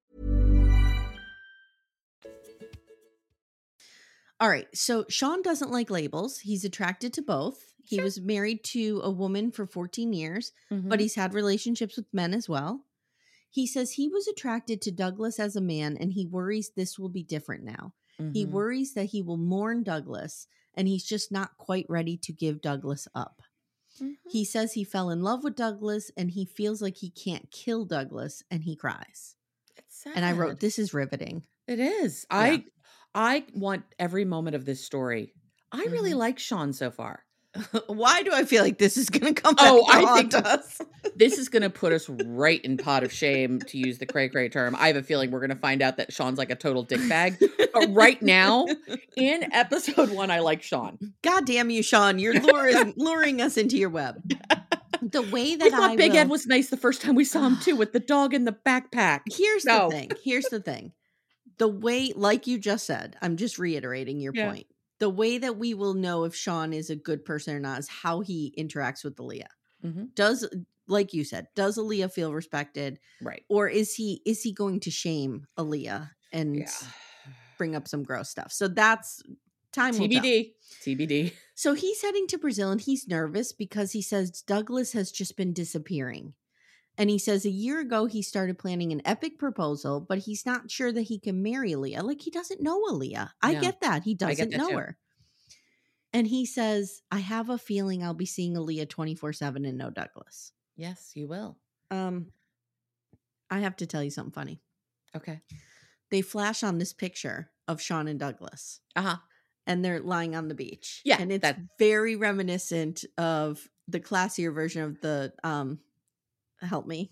All right. So Sean doesn't like labels. He's attracted to both. He Sure. was married to a woman for fourteen years, Mm-hmm. but he's had relationships with men as well. He says he was attracted to Douglas as a man and he worries this will be different now. He Mhm. worries that he will mourn Douglas and he's just not quite ready to give Douglas up. Mhm. He says he fell in love with Douglas and he feels like he can't kill Douglas and he cries. It's sad. And I wrote, this is riveting. It is. I I want every moment of this story. I really Mhm. like Sean so far. Why do I feel like this is going to come Oh, back to I haunt think- us? This is going to put us right in pot of shame, to use the cray cray term. I have a feeling we're going to find out that Sean's like a total dick bag. But right now, in episode one, I like Sean. God damn you, Sean. You're luring, luring us into your web. The way that We thought I Big will- Ed was nice the first time we saw him too, with the dog in the backpack. Here's No. the thing. Here's the thing. The way, like you just said, I'm just reiterating your Yeah. point. The way that we will know if Sean is a good person or not is how he interacts with Aaliyah. Mhm. Does, like you said, does Aaliyah feel respected, Right. or is he is he going to shame Aaliyah and Yeah. bring up some gross stuff? So that's time will tell. T B D. T B D. So he's heading to Brazil and he's nervous because he says Douglas has just been disappearing. And he says a year ago he started planning an epic proposal, but he's not sure that he can marry Aaliyah. Like, he doesn't know Aaliyah. I No. get that. He I get doesn't that know too. her. And he says, I have a feeling I'll be seeing Aaliyah twenty-four seven and no Douglas. Yes, you will. Um, I have to tell you something funny. Okay. They flash on this picture of Sean and Douglas. Uh-huh. And they're lying on the beach. Yeah, And it's that- very reminiscent of the classier version of the um help me.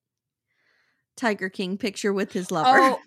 Tiger King picture with his lover.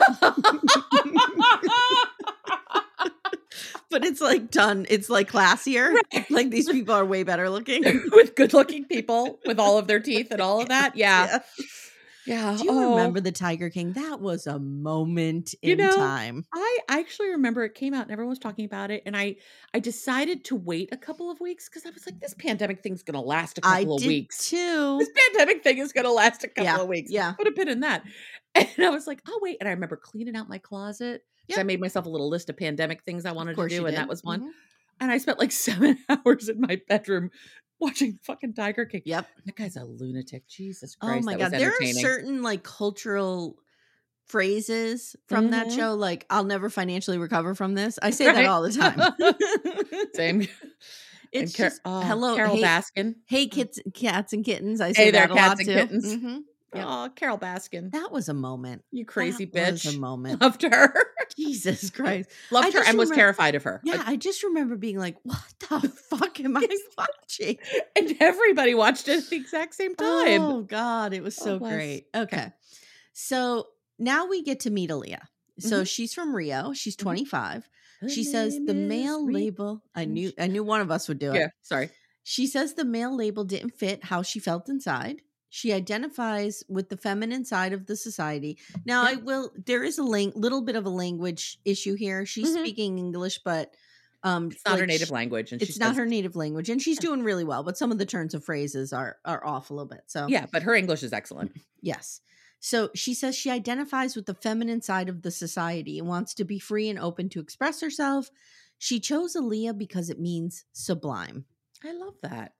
Oh. But it's like done, it's like classier. Right. Like these people are way better looking. With good looking people with all of their teeth and all of that. Yeah. Yeah. Do you Oh. remember the Tiger King? That was a moment in You know, time. I actually remember it came out and everyone was talking about it. And I, I decided to wait a couple of weeks because I was like, this pandemic thing's going to last a couple I of did weeks. too. This pandemic thing is going to last a couple Yeah, of weeks. yeah. Put a pin in that. And I was like, oh, wait. And I remember cleaning out my closet. Because Yeah. I made myself a little list of pandemic things I wanted Of to course do. you And did. that was one. Mhm. And I spent like seven hours in my bedroom watching the fucking Tiger King. Yep. That guy's a lunatic. Jesus Christ. Oh my that god, was there are entertaining. certain like cultural phrases from that Mhm. show, like "I'll never financially recover from this." I say Right. that all the time. Same. It's and Car- just oh, hello, Carol hey, Baskin. hey, kids, cats and kittens. I say Hey there, that a cats lot and too. kittens. Mhm. Yep. Oh, Carol Baskin. That was a moment. You crazy That bitch. was a moment. Loved her. Jesus Christ. Loved I her just and was remember- terrified of her. Yeah, I just remember being like, what the fuck am I watching? And everybody watched it at the exact same time. Oh, God. It was Oh, so bless. great. Okay. So now we get to meet Aaliyah. So Mhm. she's from Rio. She's Mhm. twenty-five. Her She says name the is male Rita. label. I knew I knew one of us would do it. Yeah, sorry. She says the male label didn't fit how she felt inside. She identifies with the feminine side of the society. Now, I will. There is a lang- little bit of a language issue here. She's Mhm. speaking English, but um, It's not her like, native sh- language. And she It's not says- her native language, and she's doing really well. But some of the turns of phrases are are off a little bit. So Yeah, but her English is excellent. yes. So she says she identifies with the feminine side of the society and wants to be free and open to express herself. She chose Aaliyah because it means sublime. I love that.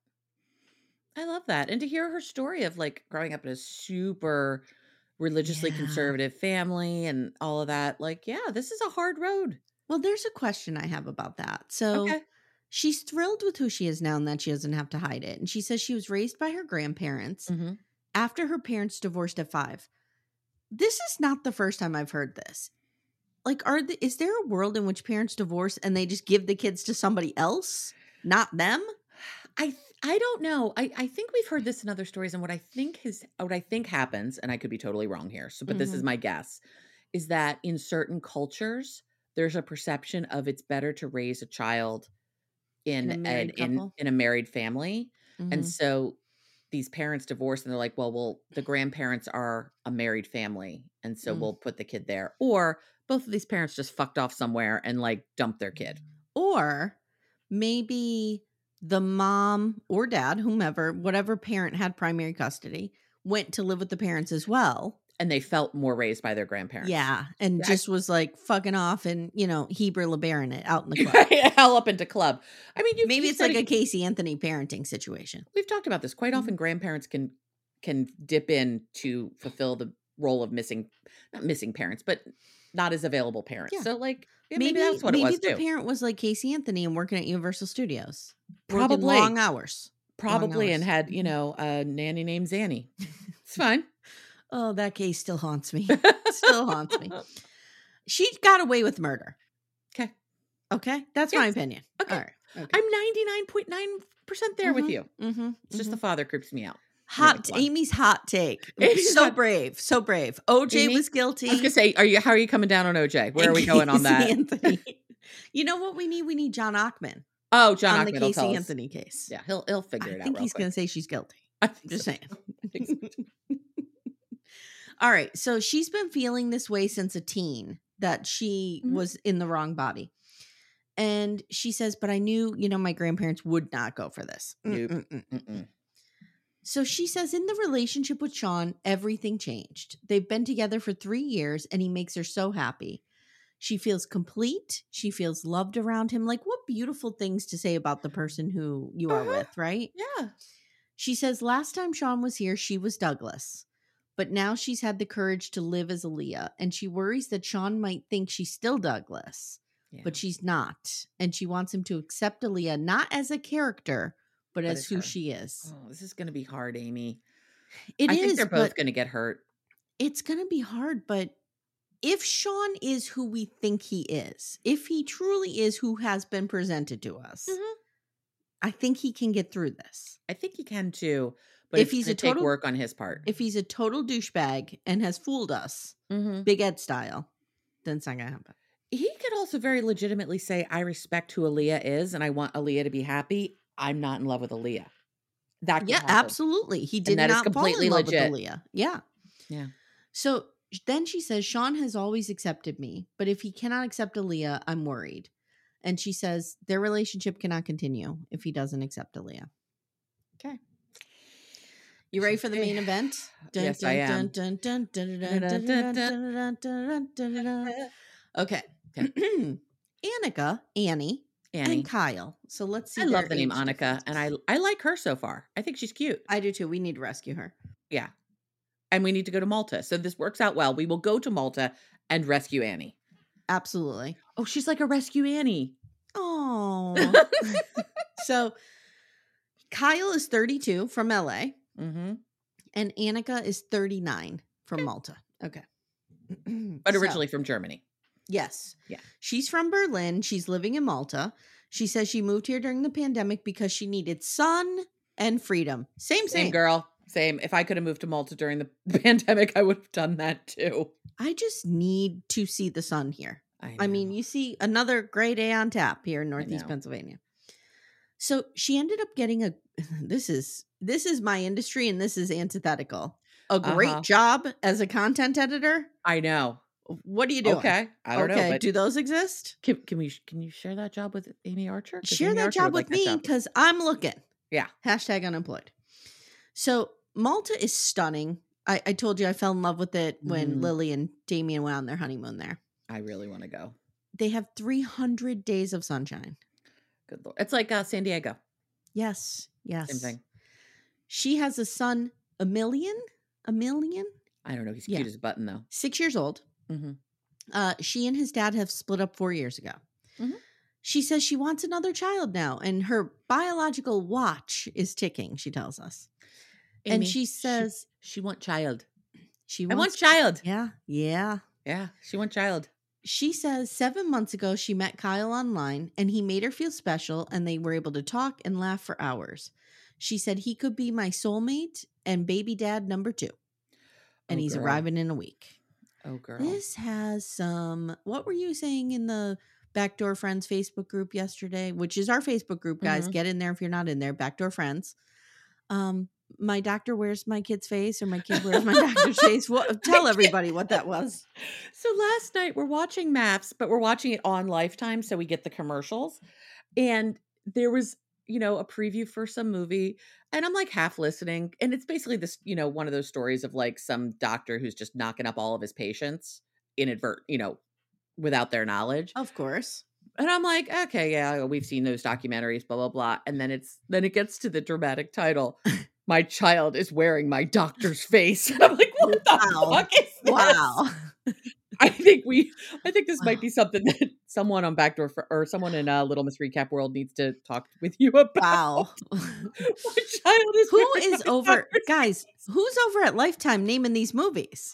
I love that. And to hear her story of like growing up in a super religiously Yeah. conservative family and all of that, like, yeah, this is a hard road. Well, there's a question I have about that. So Okay. she's thrilled with who she is now and that she doesn't have to hide it. And she says she was raised by her grandparents Mm-hmm. after her parents divorced at five. This is not the first time I've heard this. Like, are the, is there a world in which parents divorce and they just give the kids to somebody else, not them? I th- I don't know. I, I think we've heard this in other stories, and what I think is what I think happens, and I could be totally wrong here. So, but this is Mhm. my guess, is that in certain cultures, there's a perception of it's better to raise a child in In a married an- in, couple? in a married family, and Mhm. so these parents divorce, and they're like, well, well, the grandparents are a married family, and so Mm. we'll put the kid there, or both of these parents just fucked off somewhere and like dumped their kid. Or maybe the mom or dad, whomever, whatever parent had primary custody, went to live with the parents as well. And they felt more raised by their grandparents. Yeah. And Yeah, I- just was like fucking off and, you know, Heber LeBaron it out in the club. hell up into club. I mean, you Maybe you it's like said a it- Casey Anthony parenting situation. We've talked about this quite Mhm. often. Grandparents can can dip in to fulfill the role of missing, not missing parents, but not as available parents. Yeah. So, like, yeah, maybe, maybe that's what maybe it was the too. parent was like Casey Anthony and working at Universal Studios. Working Probably. long hours. Probably, and hours. had you Mhm. know a nanny named Zanny. It's fine. Oh, that case still haunts me. Still haunts me. She got away with murder. Okay, Okay. That's my Yes. opinion. Okay. All right. Okay. I'm ninety-nine point nine percent there with Mhm, you. Mm-hmm. It's just the father creeps me out. hot Anyway, go on. Amy's hot take. Amy's so hot- brave. So brave. O J Amy? was guilty. I was gonna say, are you? How are you coming down on O J? Where are and we going on Casey that? Anthony. You know what we need? We need John Ockman Oh, John on the Ockman will tell Casey us. Anthony case. Yeah, he'll he'll figure I it out. think real he's quick. going to say she's guilty. I think Just so. saying. I think so. All right. So she's been feeling this way since a teen, that she Mhm. was in the wrong body. And she says, but I knew, you know, my grandparents would not go for this. Nope. Mm-mm-mm. Mm-mm. So she says in the relationship with Sean, everything changed. They've been together for three years and he makes her so happy. She feels complete. She feels loved around him. Like, what beautiful things to say about the person who you are Uh-huh. with, right? Yeah. She says last time Sean was here, she was Douglas. But now she's had the courage to live as Aaliyah. And she worries that Sean might think she's still Douglas, Yeah. but she's not. And she wants him to accept Aaliyah not as a character, but, But as as who her. she is. Oh, this is going to be hard, Amy. It I is, think they're both but going to get hurt. it's going to be hard. But if Sean is who we think he is, if he truly is who has been presented to us, Mhm. I think he can get through this. I think he can too, but If if he's he's a take total- work on his part. If he's a total douchebag and has fooled us, Mhm. Big Ed style, then it's not going to happen. He could also very legitimately say, "I respect who Aaliyah is, and I want Aaliyah to be happy. I'm not in love with Aaliyah." That could Yeah, happen. absolutely. He did that is not fall completely in love legit. with Aaliyah. Yeah. Yeah. So sh- then she says, Sean has always accepted me, but if he cannot accept Aaliyah, I'm worried. And she says their relationship cannot continue if he doesn't accept Aaliyah. Okay. You ready for the main event? Yes, I am. dun, dun, dun, dun, dun, dun, dun, dun, dun, dun, dun, dun. Okay. Annika, Annie, Annie. and Kyle. So let's see. I their love the name age Annika, and I difference. I like her so far. I think she's cute. I do too. We need to rescue her. Yeah. And we need to go to Malta. So this works out well. We will go to Malta and rescue Annie. Absolutely. Oh, she's like a rescue Annie. Oh. So Kyle is thirty-two from L A Mm-hmm. And Annika is thirty-nine from Okay. Malta. Okay. But So, originally from Germany. yes. Yeah. She's from Berlin. She's living in Malta. She says she moved here during the pandemic because she needed sun and freedom. Same, Same same. girl. Same. If I could have moved to Malta during the pandemic, I would have done that too. I just need to see the sun here. I, I mean, you see another great day on tap here in Northeast know. Pennsylvania. So she ended up getting a this is this is my industry and this is antithetical. A great Uh-huh. job as a content editor. I know. What are you doing? Okay. I don't okay. know. But Do those exist? can, can we can you share that job with Amy Archer? 'Cause Share Amy that Archer job would with like that me job. because I'm looking. Yeah. Hashtag unemployed. So Malta is stunning. I, I told you I fell in love with it when Mhm. Lily and Damien went on their honeymoon there. I really want to go. They have three hundred days of sunshine. Good Lord. It's like uh, San Diego. Yes. Yes. Same thing. She has a son, a million, a million, I don't know. He's Yeah. cute as a button though. six years old. Mm-hmm. Uh, she and his dad have split up four years ago. Mhm. She says she wants another child now, and her biological watch is ticking, she tells us. And she says she, she want child. she I wants want child. Yeah, yeah. Yeah. She want child. She says seven months ago she met Kyle online and he made her feel special and they were able to talk and laugh for hours. She said he could be my soulmate and baby dad number two. And Oh, he's girl. arriving in a week. Oh girl. This has some, what were you saying in the Backdoor Friends Facebook group yesterday, which is our Facebook group, guys. Mhm. Get in there if you're not in there. Backdoor Friends. Um, my doctor wears my kid's face or my kid wears my doctor's face. What, tell everybody what that was. So last night we're watching Maps, but we're watching it on Lifetime, so we get the commercials. And there was, you know, a preview for some movie, and I'm like half listening, and it's basically this, you know, one of those stories of like some doctor who's just knocking up all of his patients inadvert, you know, without their knowledge. Of course. And I'm like, okay, yeah, we've seen those documentaries, blah blah blah. And then it's then it gets to the dramatic title. My child is wearing my doctor's face. And I'm like, what the Wow. fuck is this? Wow. I think we, I think this might Wow. be something that someone on Backdoor Fr- or someone in uh, Little Miss Recap World needs to talk with you about. Wow. My child is Who wearing is my over, doctor's guys, face. who's over at Lifetime naming these movies?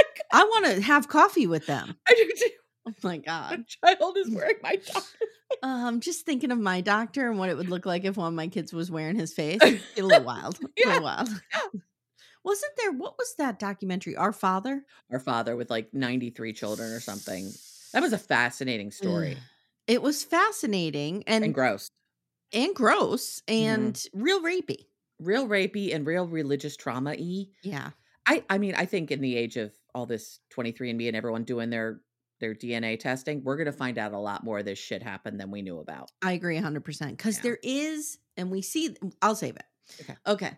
I want to have coffee with them. I do too. Oh my God. My child is wearing my doctor's Uh, I'm just thinking of my doctor and what it would look like if one of my kids was wearing his face. Get a little wild. A Yeah. little wild. Yeah. Wasn't there, what was that documentary? Our Father? Our father with like ninety-three children or something. That was a fascinating story It was fascinating and and gross. and gross and Mm-hmm. real rapey. Real rapey and real religious trauma y. Yeah. I, I mean, I think in the age of all this twenty-three and me and everyone doing their their D N A testing, we're going to find out a lot more of this shit happened than we knew about. I agree one hundred percent. Because Yeah. there is, and we see, I'll save it. Okay. Okay.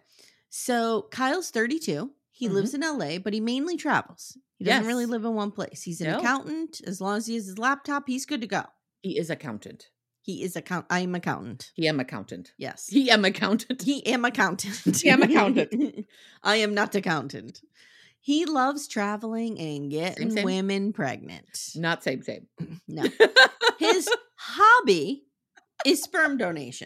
So Kyle's thirty-two. He Mhm. lives in L A, but he mainly travels. He doesn't really Yes. live in one place. He's an No. accountant. As long as he has his laptop, he's good to go. He is accountant. He is account. I am accountant. He am accountant. Yes. He am accountant. He am accountant. He am accountant. I am not accountant. He loves traveling and getting same. women pregnant. Not same, same. No. His hobby is sperm donation.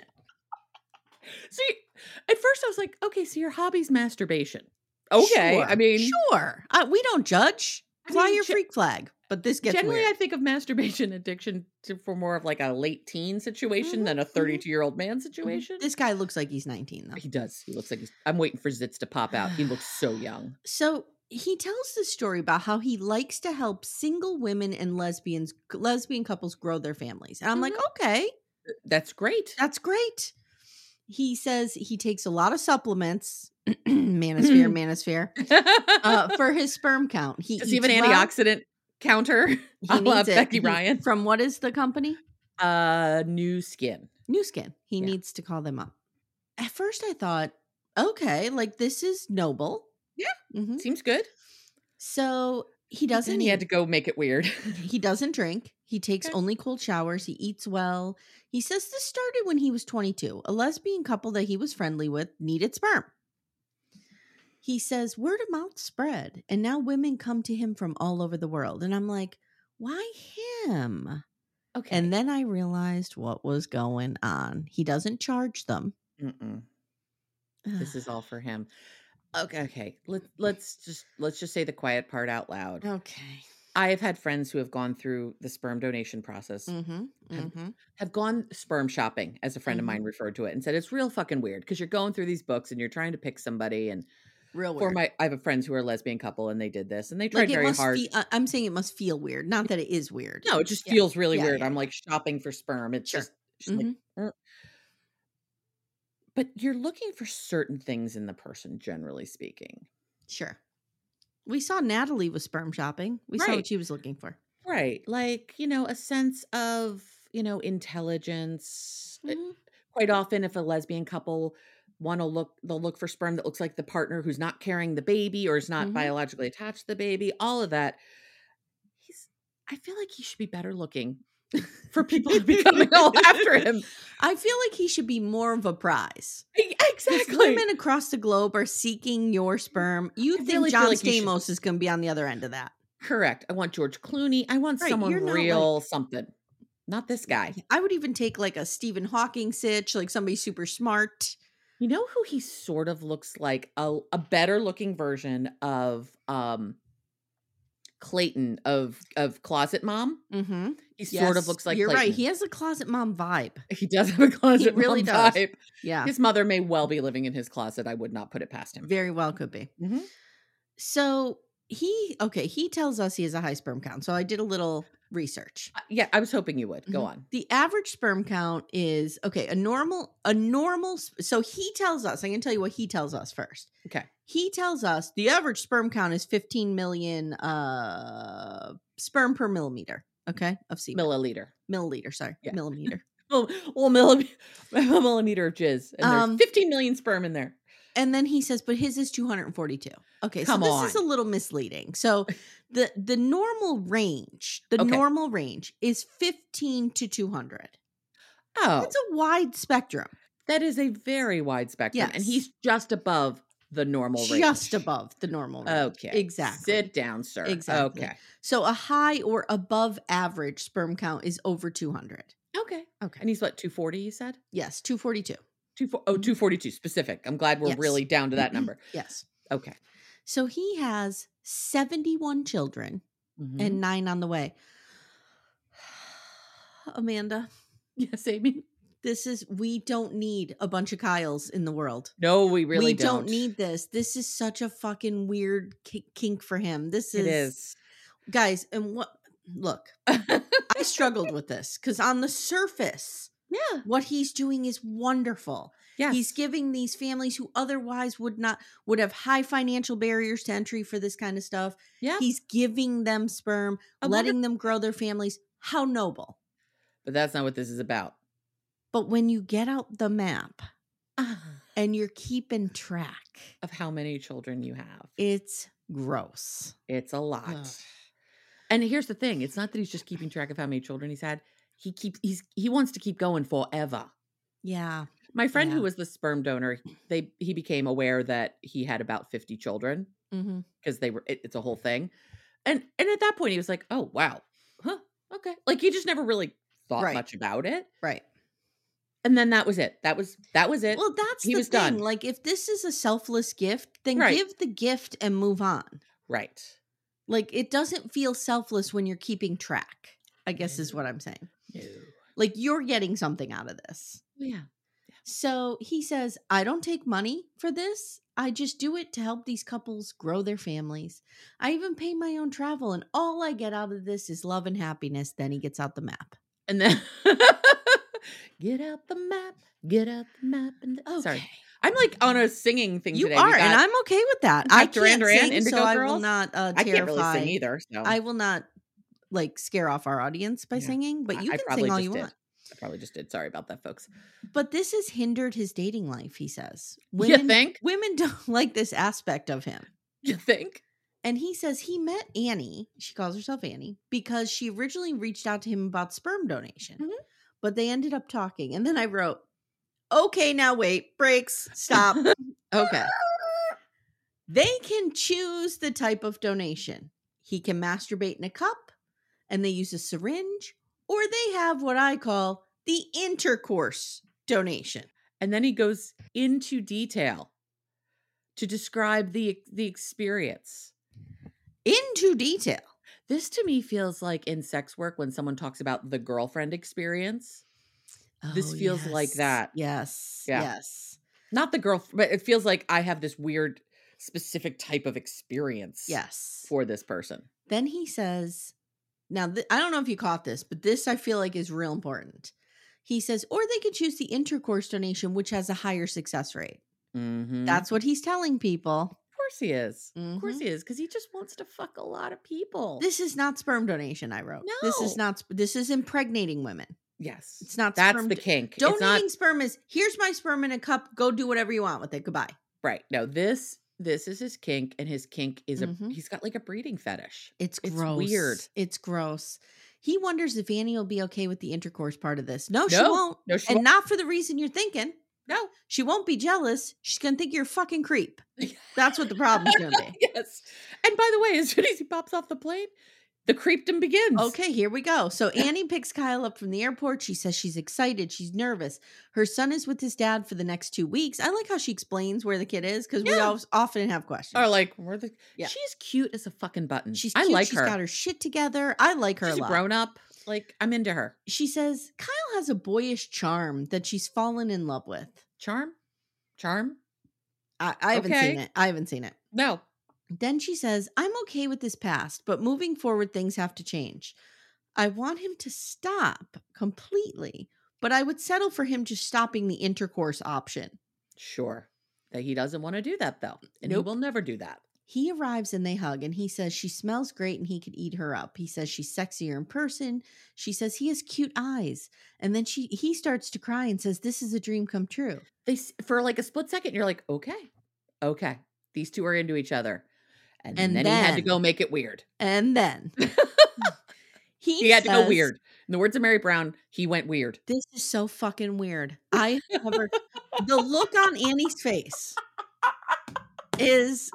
See, at first I was like, okay, so your hobby's masturbation. Okay. Sure, I mean, sure. Uh, we don't judge. I Fly mean, your ge- freak flag. But this gets generally weird. I think of masturbation addiction to, for more of like a late teen situation Mhm, than a mhm. thirty-two year old man Mhm. situation. This guy looks like he's nineteen, though. He does. He looks like he's, I'm waiting for zits to pop out. He looks so young. So he tells the story about how he likes to help single women and lesbians, lesbian couples grow their families. And I'm like, okay, That's great. that's great. He says he takes a lot of supplements, manosphere, manosphere, uh, for his sperm count. He Does he have an eats well. antioxidant counter? He I love needs it. Becky He- Ryan. From what is the company? Uh, New Skin. New Skin. He Yeah. needs to call them up. At first, I thought, okay, like this is noble. Yeah. Mhm. Seems good. So he doesn't. And he had eat- to go make it weird. He doesn't drink. He takes Okay. only cold showers. He eats well. He says this started when he was twenty-two. A lesbian couple that he was friendly with needed sperm. He says word of mouth spread, and now women come to him from all over the world. And I'm like, why him? Okay. And then I realized what was going on. He doesn't charge them. Mm-mm. This is all for him. Okay, okay. Let, let's just let's just say the quiet part out loud. Okay. I have had friends who have gone through the sperm donation process, Mm-hmm. have, Mm-hmm. have gone sperm shopping, as a friend Mm-hmm. of mine referred to it, and said it's real fucking weird because you're going through these books and you're trying to pick somebody. And Real for weird. my, I have a friends who are a lesbian couple, and they did this, and they tried Like it very must hard. feel. I- I'm saying it must feel weird. Not that it is weird. No, it just Yeah. feels really Yeah, weird. yeah, I'm yeah. like shopping for sperm. It's Sure. just, just like, Mhm. "Uh." But you're looking for certain things in the person, generally speaking. Sure. We saw Natalie was sperm shopping. We saw Right. what she was looking for. Right. Like, you know, a sense of, you know, intelligence. It- Mhm. Quite often, if a lesbian couple want to look, they'll look for sperm that looks like the partner who's not carrying the baby or is not Mhm. biologically attached to the baby, all of that. He's, I feel like he should be better looking for people to be coming all after him. I feel like he should be more of a prize. E- If Exactly. women across the globe are seeking your sperm, you I think really feel John like you should- Stamos is going to be on the other end of that. Correct. I want George Clooney. I want Right, someone you're not real something. Not this guy. I would even take like a Stephen Hawking sitch, like somebody super smart. You know who he sort of looks like? A, a better looking version of um Clayton of of Closet Mom. Mm-hmm. He sort of looks like You're Clayton. right. He has a closet mom vibe. He does have a closet really mom does. vibe. Yeah, His mother may well be living in his closet. I would not put it past him. very well could be. Mhm. So he, okay, he tells us he has a high sperm count. So I did a little research. Uh, Yeah, I was hoping you would. Go Mhm. on. The average sperm count is okay. A normal, a normal. sp- So he tells us. I can tell you what he tells us first. Okay. He tells us the average sperm count is fifteen million uh sperm per millimeter. Okay, of semen. Milliliter. Milliliter. Sorry, Yeah. millimeter. Well, well millim- a millimeter of jizz. And Um, there's fifteen million sperm in there. And then he says, but his is two hundred forty-two. Okay, Come so this is a on. little misleading. So the the normal range, the Okay. normal range is fifteen to two hundred. Oh, It's a wide spectrum. that is a very wide spectrum. And Yes. he's just above the normal range. Just above the normal range. Okay. Exactly. Sit down, sir. Exactly. Okay. So a high or above average sperm count is over two hundred. Okay. Okay. And he's what, two forty, you said? Yes, two forty-two. Two four, oh, two forty-two specific. I'm glad we're Yes. really down to that number. Yes. Okay. So he has seventy-one children Mhm. and nine on the way. Amanda, yes, Amy. this is, we don't need a bunch of Kyles in the world. No, we really we don't. don't. need this. This is such a fucking weird ki- kink for him. This is, It is. guys, and what, look, I struggled with this because on the surface, Yeah. what he's doing is wonderful. Yes. He's giving these families who otherwise would not, would have high financial barriers to entry for this kind of stuff. Yeah. He's giving them sperm, A letting them grow their families. How noble. But that's not what this is about. But when you get out the map Ah, and you're keeping track, of how many children you have. it's gross. It's a lot. Ugh. And here's the thing. It's not that he's just keeping track of how many children he's had. He keeps he's he wants to keep going forever. Yeah. My friend Yeah. who was the sperm donor, they he became aware that he had about fifty children Mm-hmm. because they were it, it's a whole thing. And and at that point he was like, "Oh, wow. Huh. Okay." Like he just never really thought Right. much about it. Right. And then that was it. That was that was it. Well, that's He the was thing. done. Like, if this is a selfless gift, then Right. give the gift and move on. Right. Like, it doesn't feel selfless when you're keeping track, I guess is No. what I'm saying. No. Like, you're getting something out of this. Yeah. So he says, I don't take money for this. I just do it to help these couples grow their families. I even pay my own travel, and all I get out of this is love and happiness. Then he gets out the map. And then get out the map. Get out the map. And Okay. sorry. I'm like on a singing thing You today. are, We got- and I'm okay with that. got I Duran can't Duran, sing, Indigo so I will Girls. not uh, I terrify. can't really sing either. So I will not like scare off our audience by Yeah. singing, but I- you I can probably sing all just you did. want. I probably just did. Sorry about that, folks. But this has hindered his dating life, he says. You think? Women don't like this aspect of him. You think? And he says he met Annie, she calls herself Annie, because she originally reached out to him about sperm donation. Mhm. But they ended up talking. And then I wrote, okay, now wait, breaks, stop. Okay. They can choose the type of donation. He can masturbate in a cup, and they use a syringe, or they have what I call the intercourse donation. And then he goes into detail. to describe the the experience into detail. This to me feels like in sex work when someone talks about the girlfriend experience. Oh, this feels yes. like that. Yes. Yeah. Yes. Not the girl, but it feels like I have this weird specific type of experience Yes. for this person. Then he says, now th- I don't know if you caught this, but this I feel like is real important. He says, or they could choose the intercourse donation, which has a higher success rate. Mm-hmm. That's what he's telling people. Of course he is. Mm-hmm. Of course he is, because he just wants to fuck a lot of people. This is not sperm donation, I wrote. No. This is not, this is impregnating women. Yes. It's not That's sperm the do- kink. Donating it's not, sperm is, here's my sperm in a cup, go do whatever you want with it, goodbye. right. No, this this is his kink, and his kink is Mhm. a he's got like a breeding fetish. It's It's gross. weird. It's gross. He wonders if Annie will be okay with the intercourse part of this. No, she No. won't. No, she and won't. not for the reason you're thinking. No. She won't be jealous. She's going to think you're a fucking creep. That's what the problem's going to be. Yes. And by the way, as soon as he pops off the plane, the creepdom begins. Okay, here we go. So Annie picks Kyle up from the airport. She says she's excited. She's nervous. Her son is with his dad for the next two weeks. I like how she explains where the kid is because we Yeah. always, often have questions. Or like, where the Yeah. she's cute as a fucking button. She's I cute. like She's her. got her shit together. I like her She's a a lot. grown up. Like, I'm into her. She says Kyle has a boyish charm that she's fallen in love with. Charm? Charm? I, I haven't Okay. seen it. I haven't seen it. No. Then she says, I'm okay with this past, but moving forward, things have to change. I want him to stop completely, but I would settle for him just stopping the intercourse option. Sure. That he doesn't want to do that though. And Nope. he will never do that. He arrives and they hug, and he says she smells great and he could eat her up. He says she's sexier in person. She says he has cute eyes. And then she he starts to cry and says, this is a dream come true. They s- for like a split second, you're like, okay, okay. These two are into each other. And, And then, he had to then- go make it weird. And then he, He had to go says, weird. In the words of Mary Brown, he went weird. This is so fucking weird. I never. The look on Annie's face is.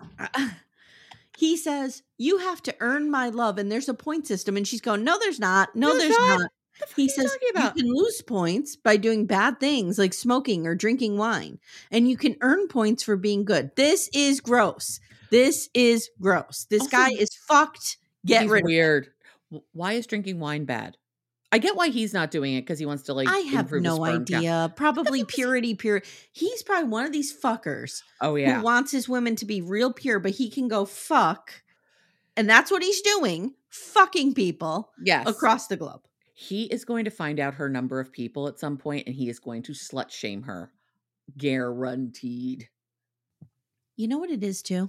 He says, you have to earn my love, and there's a point system. And she's going, no, there's not. No, No, there's there's not. not. He are you says, talking you about? can lose points by doing bad things like smoking or drinking wine, and you can earn points for being good. This is gross. This is gross. This Also, guy is fucked. Get He's rid of him. weird. W- Why is drinking wine bad? I get why he's not doing it because he wants to like I have improve his no sperm count. idea. Probably purity, pure. He's probably one of these fuckers Oh yeah. who wants his women to be real pure, but he can go fuck. And that's what he's doing, fucking people Yes. across the globe. He is going to find out her number of people at some point and he is going to slut shame her. Guaranteed. You know what it is, too?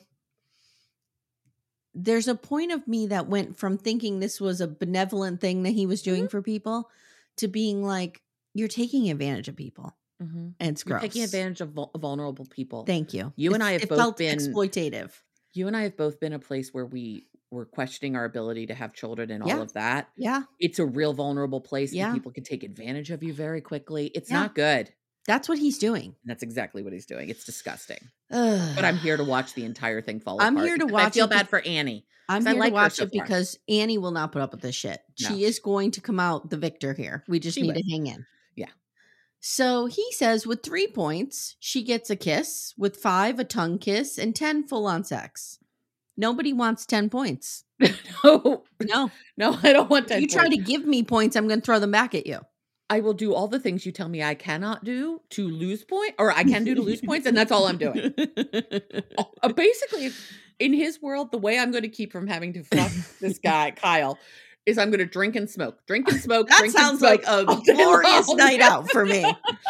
There's a point of me that went from thinking this was a benevolent thing that he was doing Mm-hmm. for people to being like, you're taking advantage of people. Mm-hmm. And it's You're gross. taking advantage of vul- vulnerable people. Thank you. You and It's- I have it both felt been- exploitative. You and I have both been a place where we were questioning our ability to have children and Yeah. all of that. Yeah. It's a real vulnerable place Yeah. and people can take advantage of you very quickly. It's Yeah. not good. That's what he's doing. And that's exactly what he's doing. It's disgusting. Ugh. But I'm here to watch the entire thing fall I'm apart. here to because I watch feel it bad be- for Annie. I'm 'cause I here like to her watch so it far. because Annie will not put up with this shit. No. She is going to come out the victor here. We just She need will. to hang in. Yeah. So he says with three points, she gets a kiss. With five, a tongue kiss. And ten, full on sex. Nobody wants ten points. no, No. no, I don't want that. You try to give me points, I'm going to throw them back at you. I will do all the things you tell me I cannot do to lose point, or I can do to lose points, and that's all I'm doing. Uh, basically, in his world, the way I'm going to keep from having to fuck this guy, Kyle, is I'm going to drink and smoke, drink and smoke. That drink sounds and smoke like a all day glorious long. night out for me.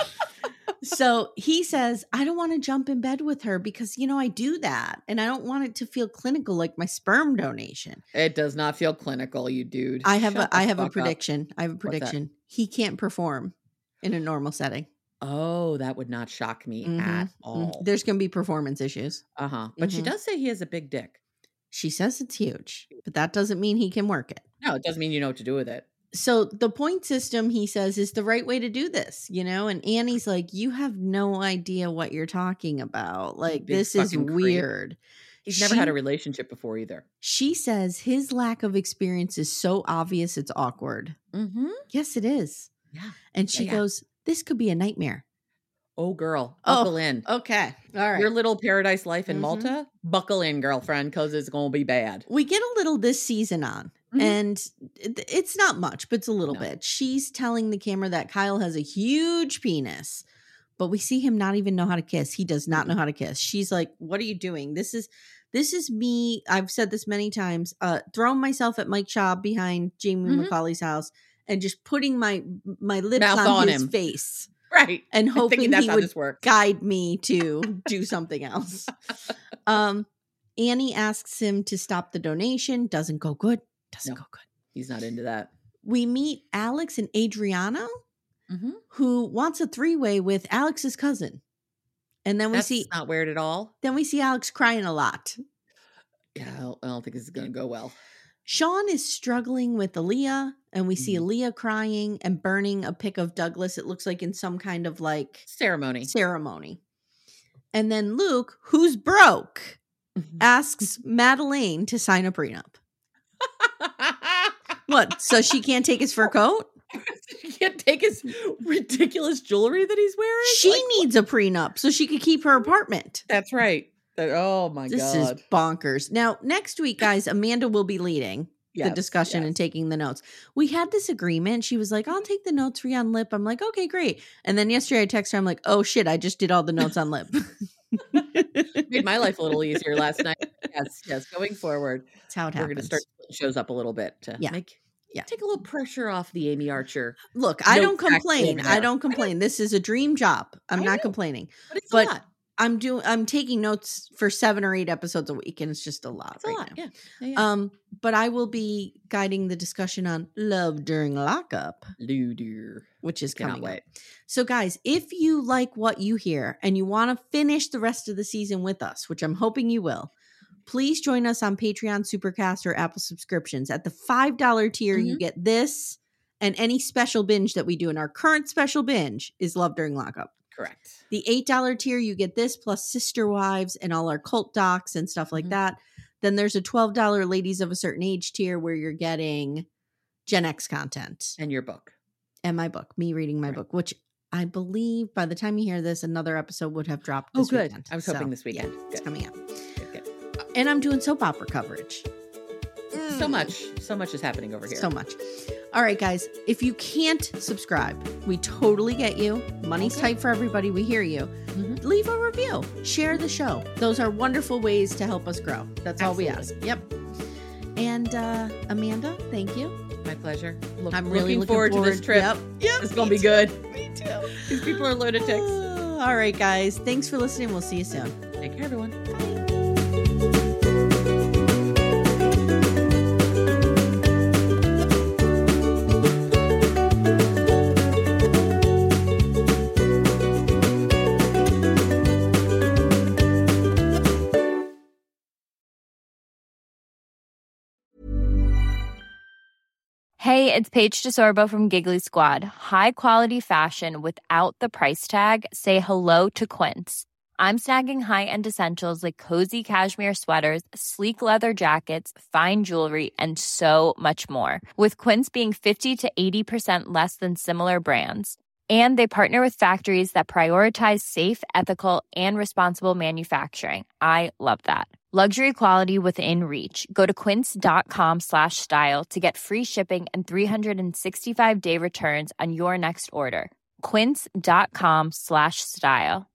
So he says, I don't want to jump in bed with her because, you know, I do that. And I don't want it to feel clinical like my sperm donation. It does not feel clinical, you dude. I have Shut a the I have a fuck up. prediction. I have a that? prediction. He can't perform in a normal setting. Oh, that would not shock me Mhm, at mhm. all. There's going to be performance issues. Uh huh. But she Mhm. does say he has a big dick. She says it's huge, but that doesn't mean he can work it. No, it doesn't mean you know what to do with it. So the point system, he says, is the right way to do this, you know? And Annie's like, you have no idea what you're talking about. Like, big this is fucking creep. weird. He's never had She- a relationship before either. She says his lack of experience is so obvious it's awkward. Mm-hmm. Yes, it is. Yeah. And she Yeah, yeah. goes, this could be a nightmare. Oh, girl, buckle oh, in. Okay. All right. Your little paradise life in Mhm. Malta, buckle in, girlfriend, because it's going to be bad. We get a little this season on, Mhm. and it- it's not much, but it's a little No. bit. She's telling the camera that Kyle has a huge penis, but we see him not even know how to kiss. He does not know how to kiss. She's like, "What are you doing? This is this is me." I've said this many times. Uh, throwing myself at Mike Schaub behind Jamie Mhm. Macaulay's house and just putting my my lips Mouth on, on his him. face. Right. And I'm hoping thinking that's he how would this works. guide me to do something else. Um, Annie asks him to stop the donation. Doesn't go good. Doesn't No. go good. He's not into that. We meet Alex and Adriano, Mm-hmm. who wants a three-way with Alex's cousin. And then we That's see not weird at all. then we see Alex crying a lot. Yeah, I don't, I don't think this is going to go well. Sean is struggling with Aaliyah, and we see Mhm. Aaliyah crying and burning a pic of Douglas. It looks like in some kind of like Ceremony. ceremony. And then Luke, who's broke, asks Madeleine to sign a prenup. What? So she can't take his fur coat? She can't take his ridiculous jewelry that he's wearing? She Like, needs a prenup so she could keep her apartment. That's right. That, oh, my This God. is bonkers. Now, next week, guys, Amanda will be leading the Yes, discussion yes. and taking the notes. We had this agreement. She was like, I'll take the notes for you on Lip. I'm like, okay, great. And then yesterday I texted her, I'm like, oh shit, I just did all the notes on Lip. Made my life a little easier last night. Yes, yes. Going forward, That's how it we're happens. going to start putting shows up a little bit to Yeah. make Yeah. take a little pressure off the Amy Archer. Look, I note don't factory complain. over I there. don't complain. This is a dream job. I'm I not know. complaining. But it's But a lot. I'm doing I'm taking notes for seven or eight episodes a week, and it's just a lot It's a right lot. now. Yeah. Yeah, yeah. Um, but I will be guiding the discussion on love during lockup, Lou dear. which is Cannot coming wait. up. So, guys, if you like what you hear and you want to finish the rest of the season with us, which I'm hoping you will, please join us on Patreon, Supercast, or Apple subscriptions. At the five dollar tier, you Mhm. get this and any special binge that we do. And our current special binge is Love During Lockup. Correct. The eight dollar tier, you get this plus Sister Wives and all our cult docs and stuff like Mhm. that. Then there's a twelve dollar Ladies of a Certain Age tier where you're getting Gen X content And your book. and my book, me reading my Right. book, which I believe by the time you hear this, another episode would have dropped Oh, this good. weekend. I was hoping So, this weekend. Yeah, it's Good. coming out. Good, good. And I'm doing soap opera coverage. So much. So much is happening over here. So much. All right, guys. If you can't subscribe, we totally get you. Money's Okay. tight for everybody. We hear you. Mhm. Leave a review. Share the show. Those are wonderful ways to help us grow. That's all we ask. Absolutely. Yep. And uh, Amanda, thank you. My pleasure. Look, I'm really looking, looking forward, to this trip. Yep. Yep. It's going to me be too. good. Me too. These people are lunatics. All right, guys. Thanks for listening. We'll see you soon. Take care, everyone. Hey, it's Paige DeSorbo from Giggly Squad. High quality fashion without the price tag. Say hello to Quince. I'm snagging high-end essentials like cozy cashmere sweaters, sleek leather jackets, fine jewelry, and so much more. With Quince being fifty to eighty percent less than similar brands. And they partner with factories that prioritize safe, ethical, and responsible manufacturing. I love that. Luxury quality within reach. Go to quince.com slash style to get free shipping and three sixty-five day returns on your next order. Quince.com slash style.